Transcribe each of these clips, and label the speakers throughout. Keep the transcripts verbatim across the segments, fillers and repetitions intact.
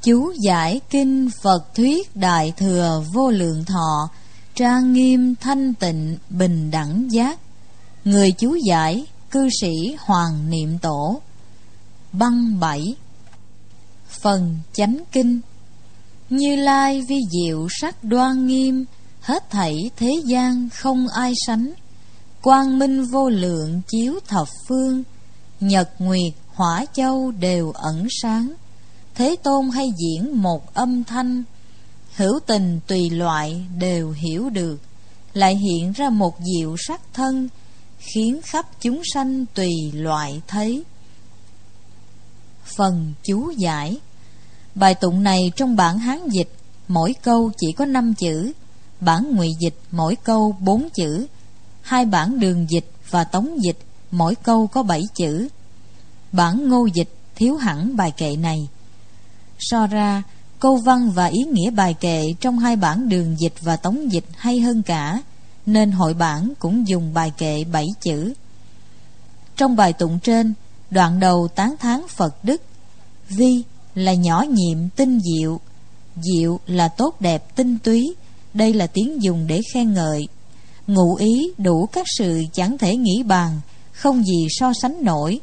Speaker 1: Chú giải kinh Phật thuyết Đại Thừa Vô Lượng Thọ, trang nghiêm thanh tịnh bình đẳng giác. Người chú giải cư sĩ Hoàng Niệm Tổ. Băng bảy. Phần chánh kinh. Như Lai vi diệu sắc đoan nghiêm, hết thảy thế gian không ai sánh. Quang minh vô lượng chiếu thập phương, nhật nguyệt hỏa châu đều ẩn sáng. Thế Tôn hay diễn một âm thanh, hữu tình tùy loại đều hiểu được. Lại hiện ra một diệu sắc thân, khiến khắp chúng sanh tùy loại thấy. Phần chú giải. Bài tụng này trong bản Hán dịch, mỗi câu chỉ có năm chữ. Bản Ngụy dịch mỗi câu bốn chữ. Hai bản Đường dịch và Tống dịch mỗi câu có bảy chữ. Bản Ngô dịch thiếu hẳn bài kệ này. So ra, câu văn và ý nghĩa bài kệ trong hai bản Đường dịch và Tống dịch hay hơn cả, nên hội bản cũng dùng bài kệ bảy chữ. Trong bài tụng trên, đoạn đầu tán thán Phật đức. Vi là nhỏ nhiệm tinh diệu, diệu là tốt đẹp tinh túy. Đây là tiếng dùng để khen ngợi. Ngụ ý đủ các sự chẳng thể nghĩ bàn, không gì so sánh nổi.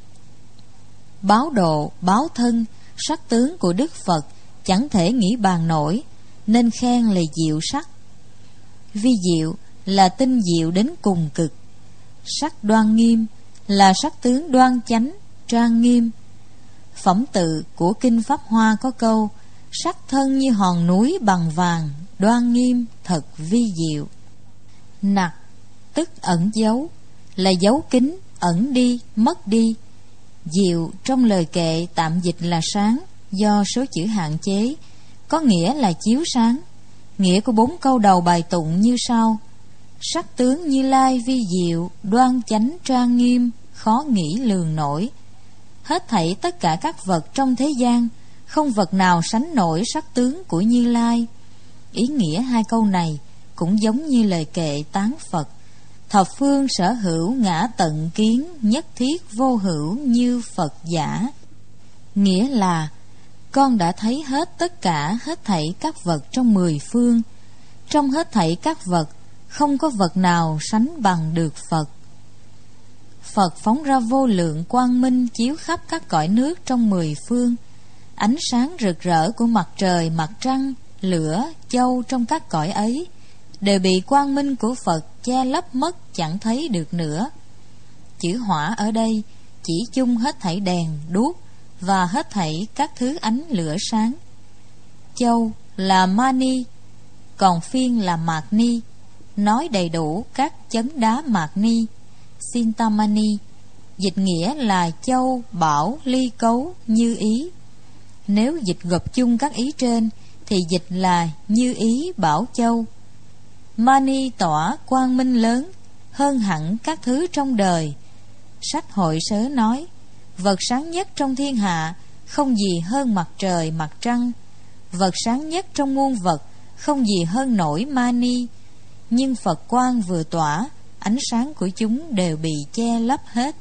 Speaker 1: Báo độ, báo thân, sắc tướng của Đức Phật chẳng thể nghĩ bàn nổi, nên khen là diệu sắc. Vi diệu là tinh diệu đến cùng cực. Sắc đoan nghiêm là sắc tướng đoan chánh, trang nghiêm. Phẩm tự của Kinh Pháp Hoa có câu: sắc thân như hòn núi bằng vàng, đoan nghiêm thật vi diệu. Nặc tức ẩn giấu, là giấu kín, ẩn đi, mất đi. Diệu trong lời kệ tạm dịch là sáng, do số chữ hạn chế, có nghĩa là chiếu sáng. Nghĩa của bốn câu đầu bài tụng như sau: sắc tướng Như Lai vi diệu, đoan chánh trang nghiêm, khó nghĩ lường nổi. Hết thảy tất cả các vật trong thế gian, không vật nào sánh nổi sắc tướng của Như Lai. Ý nghĩa hai câu này cũng giống như lời kệ tán Phật: thập phương sở hữu ngã tận kiến, nhất thiết vô hữu như Phật giả. Nghĩa là con đã thấy hết tất cả hết thảy các vật trong mười phương. Trong hết thảy các vật, không có vật nào sánh bằng được Phật. Phật phóng ra vô lượng quang minh chiếu khắp các cõi nước trong mười phương. Ánh sáng rực rỡ của mặt trời, mặt trăng, lửa, châu trong các cõi ấy đều bị quang minh của Phật che lấp mất, chẳng thấy được nữa. Chữ hỏa ở đây chỉ chung hết thảy đèn, đuốc và hết thảy các thứ ánh lửa sáng. Châu là mani, còn phiên là mạt ni, nói đầy đủ các chấn đá mạt ni, Sintamani. Dịch nghĩa là châu, bảo, ly cấu, như ý. Nếu dịch gộp chung các ý trên thì dịch là như ý bảo châu. Mani tỏa quang minh lớn, hơn hẳn các thứ trong đời. Sách Hội Sớ nói: vật sáng nhất trong thiên hạ, không gì hơn mặt trời, mặt trăng. Vật sáng nhất trong muôn vật, không gì hơn nổi mani. Nhưng Phật quang vừa tỏa, ánh sáng của chúng đều bị che lấp hết.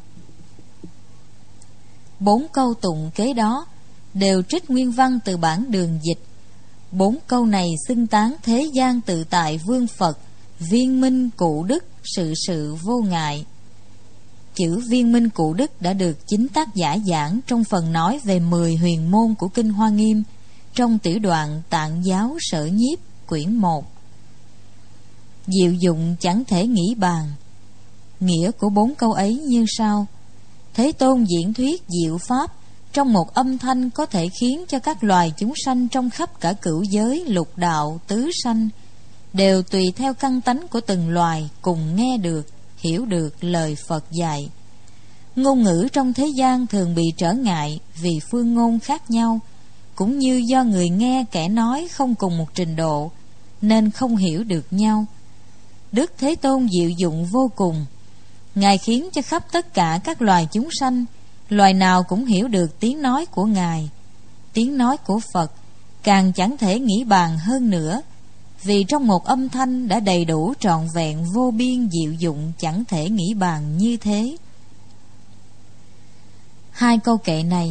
Speaker 1: Bốn câu tụng kế đó đều trích nguyên văn từ bản Đường dịch. Bốn câu này xưng tán thế gian tự tại vương Phật, viên minh cụ đức, sự sự vô ngại. Chữ viên minh cụ đức đã được chính tác giả giảng trong phần nói về mười huyền môn của Kinh Hoa Nghiêm, trong tiểu đoạn Tạng Giáo Sở Nhiếp quyển một. Diệu dụng chẳng thể nghĩ bàn. Nghĩa của bốn câu ấy như sau: Thế Tôn diễn thuyết diệu pháp, trong một âm thanh có thể khiến cho các loài chúng sanh trong khắp cả cửu giới, lục đạo, tứ sanh đều tùy theo căn tánh của từng loài cùng nghe được, hiểu được lời Phật dạy. Ngôn ngữ trong thế gian thường bị trở ngại vì phương ngôn khác nhau, cũng như do người nghe kẻ nói không cùng một trình độ, nên không hiểu được nhau. Đức Thế Tôn diệu dụng vô cùng. Ngài khiến cho khắp tất cả các loài chúng sanh, loài nào cũng hiểu được tiếng nói của Ngài. Tiếng nói của Phật càng chẳng thể nghĩ bàn hơn nữa, vì trong một âm thanh đã đầy đủ trọn vẹn vô biên diệu dụng chẳng thể nghĩ bàn như thế. Hai câu kệ này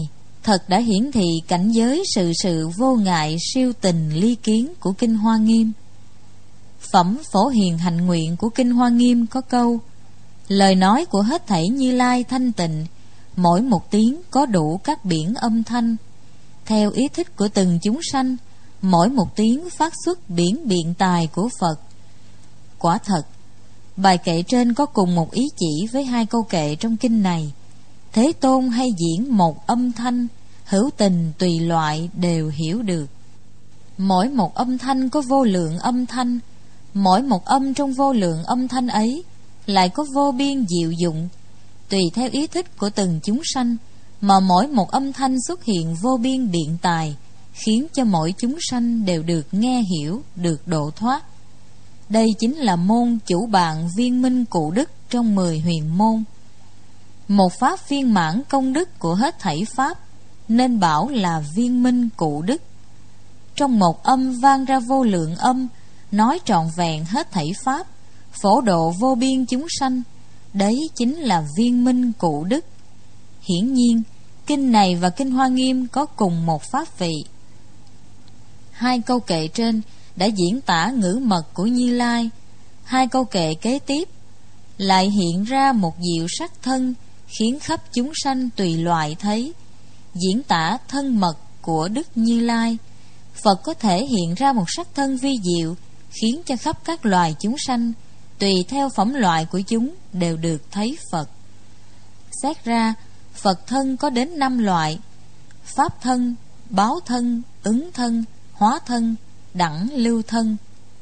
Speaker 1: thật đã hiển thị cảnh giới sự sự vô ngại siêu tình ly kiến của Kinh Hoa Nghiêm. Phẩm Phổ Hiền Hạnh Nguyện của Kinh Hoa Nghiêm có câu: lời nói của hết thảy Như Lai thanh tịnh, mỗi một tiếng có đủ các biển âm thanh. Theo ý thích của từng chúng sanh, mỗi một tiếng phát xuất biển biện tài của Phật. Quả thật, bài kệ trên có cùng một ý chỉ với hai câu kệ trong kinh này. Thế Tôn hay diễn một âm thanh, hữu tình tùy loại đều hiểu được. Mỗi một âm thanh có vô lượng âm thanh, mỗi một âm trong vô lượng âm thanh ấy lại có vô biên diệu dụng. Tùy theo ý thích của từng chúng sanh mà mỗi một âm thanh xuất hiện vô biên biện tài, khiến cho mỗi chúng sanh đều được nghe hiểu, được độ thoát. Đây chính là môn chủ bạn viên minh cụ đức trong mười huyền môn. Một pháp viên mãn công đức của hết thảy pháp, nên bảo là viên minh cụ đức. Trong một âm vang ra vô lượng âm, nói trọn vẹn hết thảy pháp, phổ độ vô biên chúng sanh. Đấy chính là viên minh cụ đức. Hiển nhiên, kinh này và Kinh Hoa Nghiêm có cùng một pháp vị. Hai câu kệ trên đã diễn tả ngữ mật của Như Lai. Hai câu kệ kế tiếp lại hiện ra một diệu sắc thân, khiến khắp chúng sanh tùy loại thấy. Diễn tả thân mật của Đức Như Lai, Phật có thể hiện ra một sắc thân vi diệu, khiến cho khắp các loài chúng sanh, tùy theo phẩm loại của chúng, đều được thấy Phật. Xét ra, Phật thân có đến năm loại: pháp thân, báo thân, ứng thân, hóa thân, đẳng lưu thân.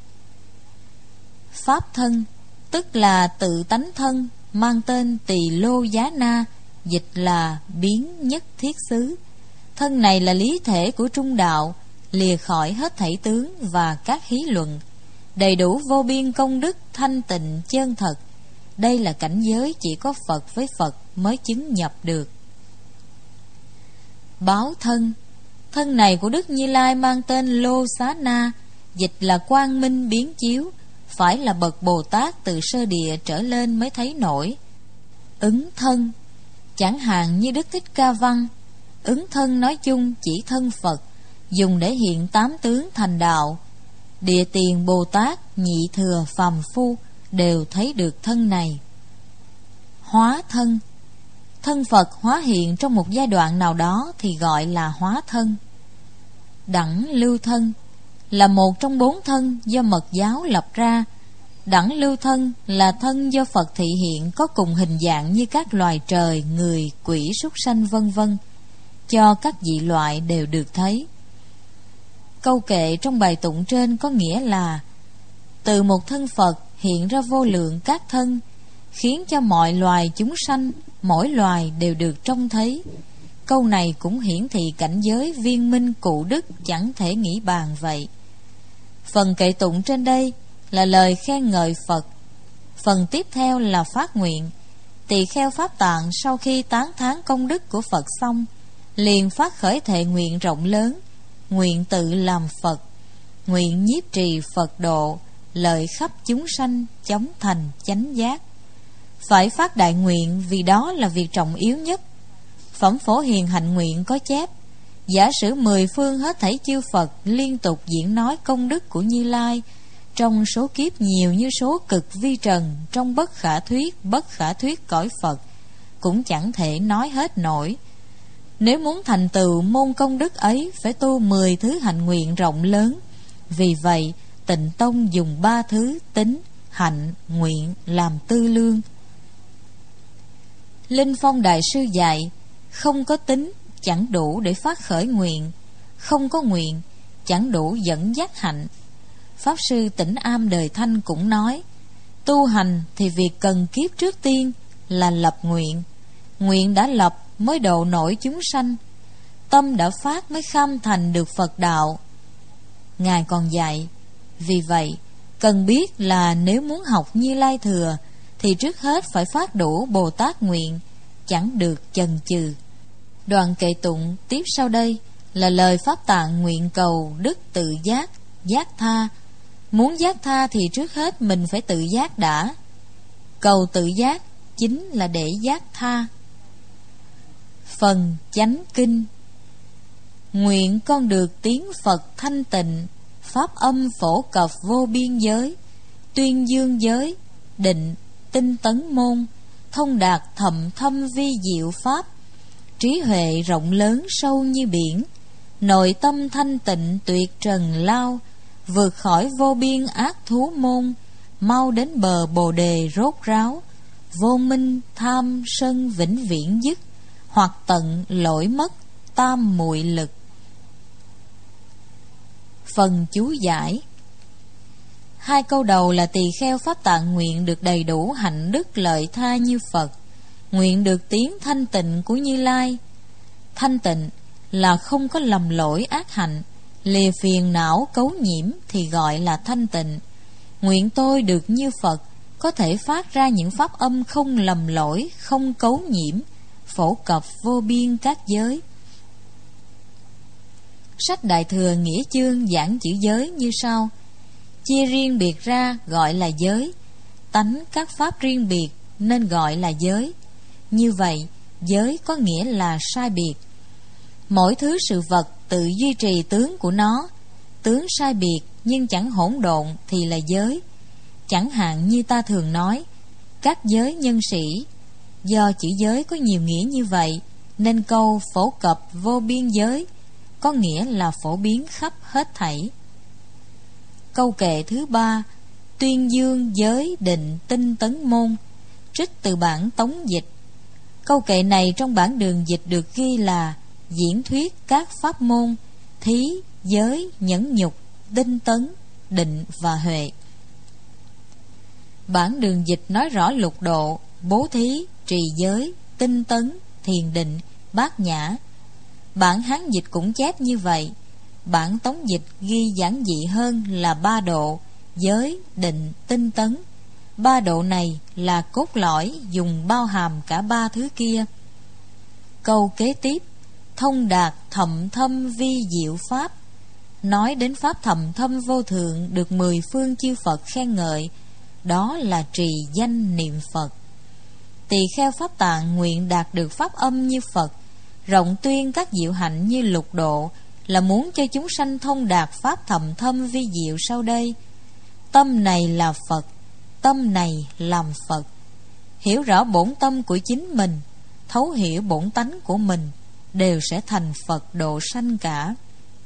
Speaker 1: Pháp thân tức là tự tánh thân, mang tên Tỳ Lô Giá Na, dịch là biến nhất thiết xứ. Thân này là lý thể của trung đạo, lìa khỏi hết thảy tướng và các hí luận, đầy đủ vô biên công đức thanh tịnh chân thật. Đây là cảnh giới chỉ có Phật với Phật mới chứng nhập được. Báo thân, thân này của Đức Như Lai mang tên Lô Xá Na, dịch là quang minh biến chiếu, phải là bậc Bồ Tát từ sơ địa trở lên mới thấy nổi. Ứng thân, chẳng hạn như Đức Thích Ca Văn, ứng thân nói chung chỉ thân Phật, dùng để hiện tám tướng thành đạo. Địa tiền Bồ Tát, nhị thừa, phàm phu đều thấy được thân này. Hóa thân, thân Phật hóa hiện trong một giai đoạn nào đó thì gọi là hóa thân. Đẳng lưu thân là một trong bốn thân do Mật giáo lập ra. Đẳng lưu thân là thân do Phật thị hiện, có cùng hình dạng như các loài trời, người, quỷ, súc sanh vân vân, cho các dị loại đều được thấy. Câu kệ trong bài tụng trên có nghĩa là từ một thân Phật hiện ra vô lượng các thân, khiến cho mọi loài chúng sanh, mỗi loài đều được trông thấy. Câu này cũng hiển thị cảnh giới viên minh cụ đức chẳng thể nghĩ bàn vậy. Phần kệ tụng trên đây là lời khen ngợi Phật. Phần tiếp theo là phát nguyện. Tỳ kheo Pháp Tạng sau khi tán thán công đức của Phật xong, liền phát khởi thệ nguyện rộng lớn, nguyện tự làm Phật, nguyện nhiếp trì Phật độ, lợi khắp chúng sanh, chóng thành chánh giác. Phải phát đại nguyện vì đó là việc trọng yếu nhất. Phẩm Phổ Hiền Hạnh Nguyện có chép: giả sử mười phương hết thảy chư Phật liên tục diễn nói công đức của Như Lai, trong số kiếp nhiều như số cực vi trần, trong bất khả thuyết, bất khả thuyết cõi Phật, cũng chẳng thể nói hết nổi. Nếu muốn thành tựu môn công đức ấy, phải tu mười thứ hạnh nguyện rộng lớn. Vì vậy, Tịnh Tông dùng ba thứ tín, hạnh, nguyện làm tư lương. Linh Phong Đại Sư dạy: không có tín chẳng đủ để phát khởi nguyện, không có nguyện chẳng đủ dẫn dắt hạnh. Pháp Sư Tĩnh Am Đời Thanh cũng nói: tu hành thì việc cần kiếp trước tiên là lập nguyện. Nguyện đã lập mới độ nổi chúng sanh, tâm đã phát mới kham thành được Phật đạo. Ngài còn dạy: vì vậy cần biết là nếu muốn học Như Lai Thừa thì trước hết phải phát đủ Bồ Tát nguyện, chẳng được chần chừ. Đoạn kệ tụng tiếp sau đây là lời Pháp Tạng nguyện cầu đức tự giác, giác tha. Muốn giác tha thì trước hết mình phải tự giác đã. Cầu tự giác chính là để giác tha. Phần chánh kinh Nguyện con được tiếng Phật thanh tịnh, pháp âm phổ cập vô biên giới, tuyên dương giới, định, tinh tấn môn, thông đạt thậm thâm vi diệu pháp, trí huệ rộng lớn sâu như biển, nội tâm thanh tịnh tuyệt trần lao, vượt khỏi vô biên ác thú môn, mau đến bờ bồ đề rốt ráo, vô minh tham sân vĩnh viễn dứt, hoặc tận lỗi mất tam muội lực. Phần chú giải. Hai câu đầu là tỳ kheo pháp tạng nguyện được đầy đủ hạnh đức lợi tha như Phật, nguyện được tiếng thanh tịnh của Như Lai. Thanh tịnh là không có lầm lỗi ác hạnh, lìa phiền não cấu nhiễm thì gọi là thanh tịnh. Nguyện tôi được như Phật, có thể phát ra những pháp âm không lầm lỗi, không cấu nhiễm, phổ cập vô biên các giới. Sách Đại Thừa Nghĩa Chương giảng chữ giới như sau: chia riêng biệt ra gọi là giới, tánh các pháp riêng biệt nên gọi là giới. Như vậy, giới có nghĩa là sai biệt. Mỗi thứ sự vật tự duy trì tướng của nó, tướng sai biệt nhưng chẳng hỗn độn thì là giới. Chẳng hạn như ta thường nói các giới nhân sĩ. Do chữ giới có nhiều nghĩa như vậy nên câu phổ cập vô biên giới có nghĩa là phổ biến khắp hết thảy. Câu kệ thứ ba: tuyên dương giới định tinh tấn môn, trích từ bản tống dịch. Câu kệ này trong bản đường dịch được ghi là diễn thuyết các pháp môn thí, giới, nhẫn nhục, tinh tấn, định và huệ. Bản đường dịch nói rõ lục độ, bố thí, trì giới, tinh tấn, thiền định, bát nhã. Bản Hán dịch cũng chép như vậy. Bản tống dịch ghi giản dị hơn là ba độ: giới, định, tinh tấn. Ba độ này là cốt lõi dùng bao hàm cả ba thứ kia. Câu kế tiếp: thông đạt thậm thâm vi diệu pháp, nói đến pháp thậm thâm vô thượng được mười phương chư Phật khen ngợi, đó là trì danh niệm Phật. Tỳ kheo pháp tạng nguyện đạt được pháp âm như Phật, rộng tuyên các diệu hạnh như lục độ, là muốn cho chúng sanh thông đạt pháp thậm thâm vi diệu sau đây. Tâm này là Phật, tâm này làm Phật. Hiểu rõ bổn tâm của chính mình, thấu hiểu bổn tánh của mình, đều sẽ thành Phật độ sanh cả.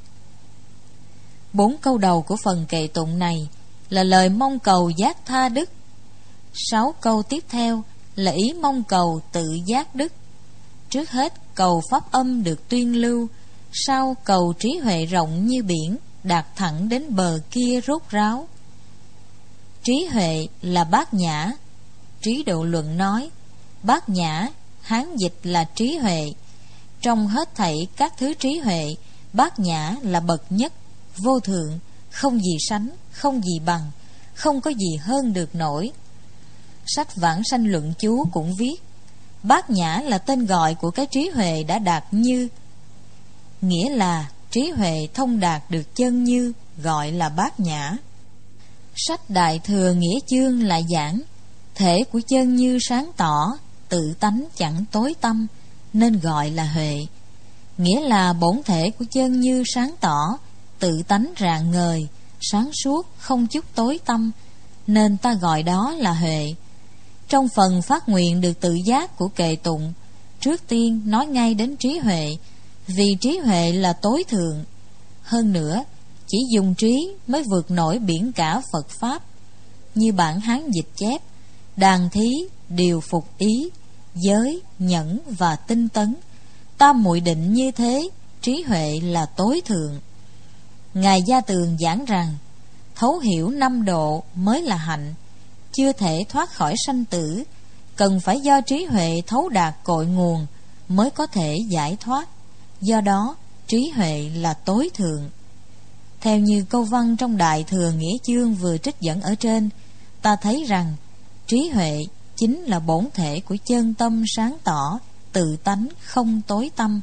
Speaker 1: Bốn câu đầu của phần kệ tụng này là lời mong cầu giác tha đức. Sáu câu tiếp theo là ý mong cầu tự giác đức. Trước hết cầu pháp âm được tuyên lưu, sau cầu trí huệ rộng như biển, đạt thẳng đến bờ kia rốt ráo. Trí huệ là bát nhã. Trí Độ Luận nói bát nhã, Hán dịch là trí huệ. Trong hết thảy các thứ trí huệ, bát nhã là bậc nhất, vô thượng, không gì sánh, không gì bằng, không có gì hơn được nổi. Sách Vãng Sanh Luận Chú cũng viết bát nhã là tên gọi của cái trí huệ đã đạt như, nghĩa là trí huệ thông đạt được chân như, gọi là bát nhã. Sách Đại Thừa Nghĩa Chương lại giảng thể của chân như sáng tỏ, tự tánh chẳng tối tăm, nên gọi là huệ. Nghĩa là bổn thể của chân như sáng tỏ, tự tánh rạng ngời, sáng suốt, không chút tối tăm, nên ta gọi đó là huệ. Trong phần phát nguyện được tự giác của kệ tụng, trước tiên nói ngay đến trí huệ, vì trí huệ là tối thượng. Hơn nữa, chỉ dùng trí mới vượt nổi biển cả Phật Pháp. Như bản Hán dịch chép, đàn thí, điều phục ý, giới, nhẫn và tinh tấn, tam muội định như thế, trí huệ là tối thượng. Ngài Gia Tường giảng rằng thấu hiểu năm độ mới là hạnh, chưa thể thoát khỏi sanh tử, cần phải do trí huệ thấu đạt cội nguồn mới có thể giải thoát. Do đó trí huệ là tối thượng. Theo như câu văn trong Đại Thừa Nghĩa Chương vừa trích dẫn ở trên, ta thấy rằng trí huệ chính là bổn thể của chân tâm sáng tỏ, tự tánh không tối tăm.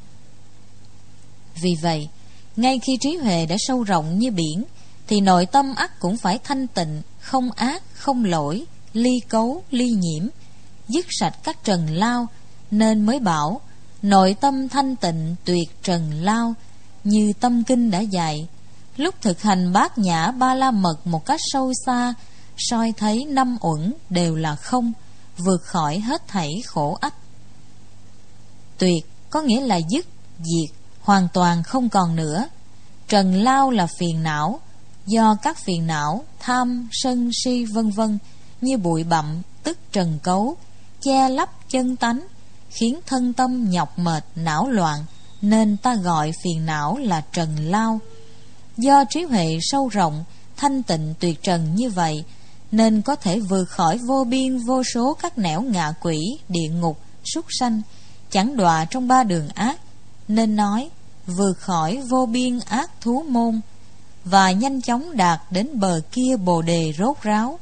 Speaker 1: Vì vậy, ngay khi trí huệ đã sâu rộng như biển, thì nội tâm ắt cũng phải thanh tịnh, không ác, không lỗi, ly cấu, ly nhiễm, dứt sạch các trần lao, nên mới bảo nội tâm thanh tịnh tuyệt trần lao, như tâm kinh đã dạy. Lúc thực hành bát nhã ba la mật một cách sâu xa, soi thấy năm uẩn đều là không, vượt khỏi hết thảy khổ ách. Tuyệt có nghĩa là dứt, diệt, hoàn toàn không còn nữa. Trần lao là phiền não, do các phiền não tham, sân, si vân vân như bụi bặm, tức trần cấu, che lấp chân tánh, khiến thân tâm nhọc mệt, não loạn, nên ta gọi phiền não là trần lao. Do trí huệ sâu rộng, thanh tịnh tuyệt trần như vậy, nên có thể vượt khỏi vô biên vô số các nẻo ngạ quỷ, địa ngục, súc sanh, chẳng đọa trong ba đường ác, nên nói vượt khỏi vô biên ác thú môn, và nhanh chóng đạt đến bờ kia bồ đề rốt ráo.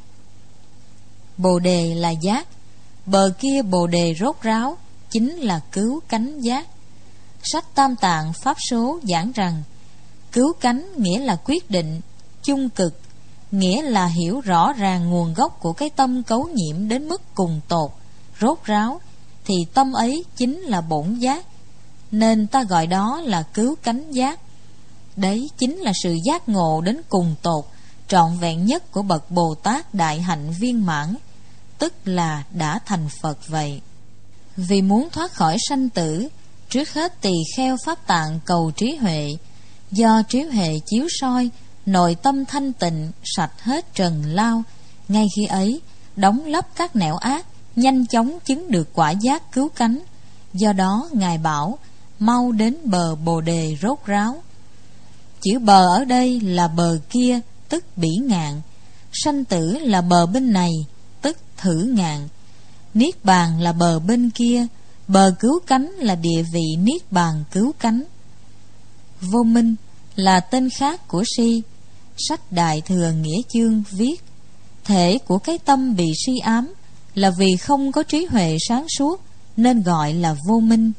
Speaker 1: Bồ đề là giác, bờ kia bồ đề rốt ráo chính là cứu cánh giác. Sách Tam Tạng Pháp Số giảng rằng cứu cánh nghĩa là quyết định, chung cực, nghĩa là hiểu rõ ràng nguồn gốc của cái tâm cấu nhiễm đến mức cùng tột, rốt ráo, thì tâm ấy chính là bổn giác, nên ta gọi đó là cứu cánh giác. Đấy chính là sự giác ngộ đến cùng tột, trọn vẹn nhất của bậc Bồ Tát đại hạnh viên mãn, tức là đã thành Phật vậy. Vì muốn thoát khỏi sanh tử, trước hết tỳ kheo Pháp Tạng cầu trí huệ. Do trí huệ chiếu soi, nội tâm thanh tịnh, sạch hết trần lao, ngay khi ấy đóng lấp các nẻo ác, nhanh chóng chứng được quả giác cứu cánh. Do đó Ngài bảo mau đến bờ bồ đề rốt ráo. Chữ bờ ở đây là bờ kia, tức bỉ ngạn. Sanh tử là bờ bên này, tức thử ngạn. Niết bàn là bờ bên kia, bờ cứu cánh là địa vị niết bàn cứu cánh. Vô minh là tên khác của si. Sách Đại Thừa Nghĩa Chương viết: thể của cái tâm bị si ám là vì không có trí huệ sáng suốt, nên gọi là vô minh.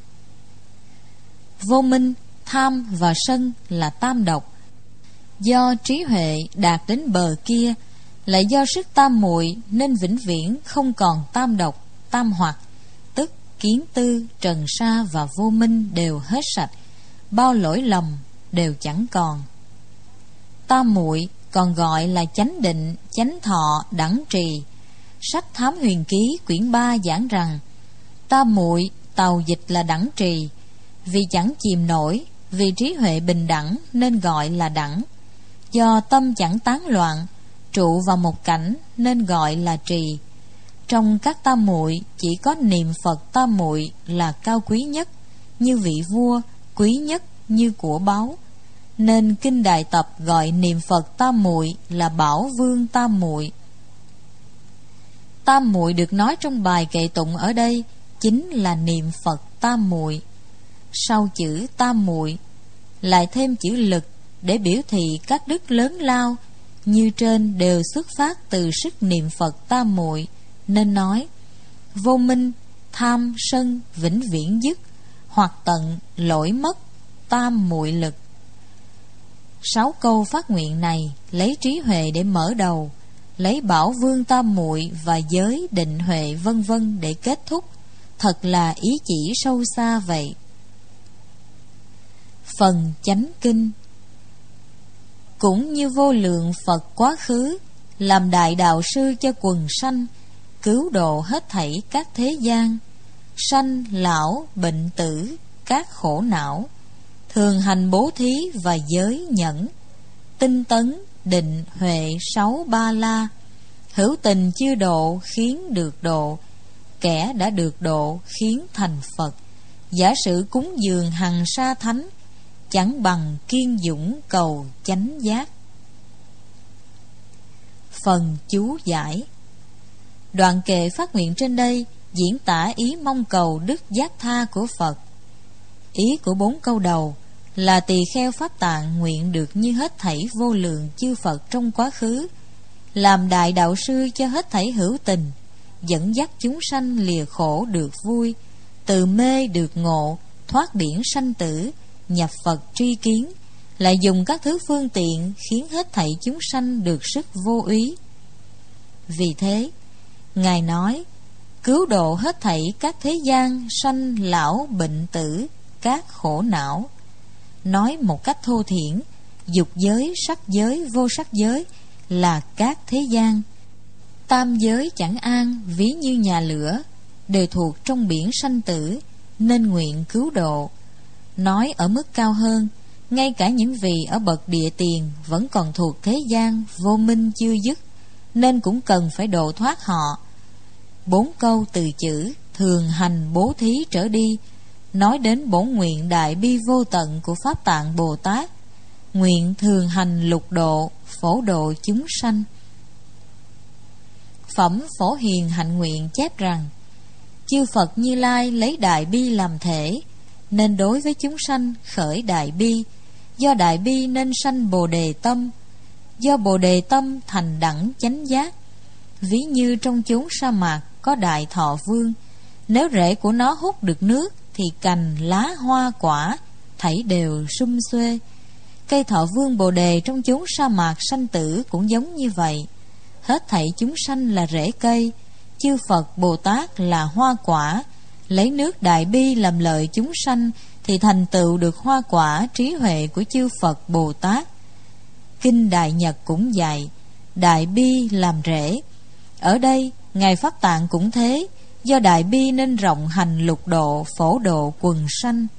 Speaker 1: Vô minh, tham và sân là tam độc. Do trí huệ đạt đến bờ kia, lại do sức tam muội nên vĩnh viễn không còn tam độc, tam hoặc, tức kiến tư, trần sa và vô minh đều hết sạch, bao lỗi lầm đều chẳng còn. Tam muội còn gọi là chánh định, chánh thọ, đẳng trì. Sách Thám Huyền Ký quyển ba giảng rằng tam muội tàu dịch là đẳng trì, vì chẳng chìm nổi, vì trí huệ bình đẳng nên gọi là đẳng. Do tâm chẳng tán loạn, trụ vào một cảnh nên gọi là trì. Trong các tam muội chỉ có niệm Phật tam muội là cao quý nhất, như vị vua, quý nhất như của báu, nên kinh Đại Tập gọi niệm Phật tam muội là bảo vương tam muội. Tam muội được nói trong bài kệ tụng ở đây chính là niệm Phật tam muội. Sau chữ tam muội lại thêm chữ lực để biểu thị các đức lớn lao như trên đều xuất phát từ sức niệm Phật tam muội, nên nói vô minh, tham, sân vĩnh viễn dứt, hoặc tận lỗi mất tam muội lực. Sáu câu phát nguyện này lấy trí huệ để mở đầu, lấy bảo vương tam muội và giới định huệ vân vân để kết thúc, thật là ý chỉ sâu xa vậy. Phần chánh kinh. Cũng như vô lượng Phật quá khứ, làm đại đạo sư cho quần sanh, cứu độ hết thảy các thế gian, sanh lão bệnh tử các khổ não, thường hành bố thí và giới nhẫn, tinh tấn định huệ sáu ba la, hữu tình chưa độ khiến được độ, kẻ đã được độ khiến thành Phật. Giả sử cúng dường hằng sa thánh, chẳng bằng kiên dũng cầu chánh giác. Phần chú giải. Đoạn kệ phát nguyện trên đây diễn tả ý mong cầu đức giác tha của Phật. Ý của bốn câu đầu là tỳ kheo Pháp Tạng nguyện được như hết thảy vô lượng chư Phật trong quá khứ, làm đại đạo sư cho hết thảy hữu tình, dẫn dắt chúng sanh lìa khổ được vui, từ mê được ngộ, thoát biển sanh tử, nhập Phật tri kiến, lại dùng các thứ phương tiện khiến hết thảy chúng sanh được sức vô úy. Vì thế, Ngài nói cứu độ hết thảy các thế gian sanh lão bệnh tử các khổ não. nói một cách thô thiển, dục giới, sắc giới, vô sắc giới là các thế gian. Tam giới chẳng an, ví như nhà lửa, đều thuộc trong biển sanh tử, nên nguyện cứu độ. Nói ở mức cao hơn, ngay cả những vị ở bậc địa tiền vẫn còn thuộc thế gian vô minh chưa dứt, nên cũng cần phải độ thoát họ. Bốn câu từ chữ thường hành bố thí trở đi nói đến bổn nguyện đại bi vô tận của Pháp Tạng Bồ Tát, nguyện thường hành lục độ, phổ độ chúng sanh. Phẩm Phổ Hiền Hạnh Nguyện chép rằng, chư Phật Như Lai lấy đại bi làm thể, nên đối với chúng sanh khởi đại bi. Do đại bi nên sanh bồ đề tâm, do bồ đề tâm thành đẳng chánh giác. Ví như trong chốn sa mạc có đại thọ vương, nếu rễ của nó hút được nước thì cành, lá, hoa, quả thảy đều sum xuê. Cây thọ vương bồ đề trong chốn sa mạc sanh tử cũng giống như vậy. Hết thảy chúng sanh là rễ cây, chư Phật Bồ Tát là hoa quả. Lấy nước đại bi làm lợi chúng sanh thì thành tựu được hoa quả trí huệ của chư Phật Bồ Tát. Kinh Đại Nhật cũng dạy đại bi làm rễ. Ở đây Ngài Pháp Tạng cũng thế, do đại bi nên rộng hành lục độ, phổ độ quần sanh.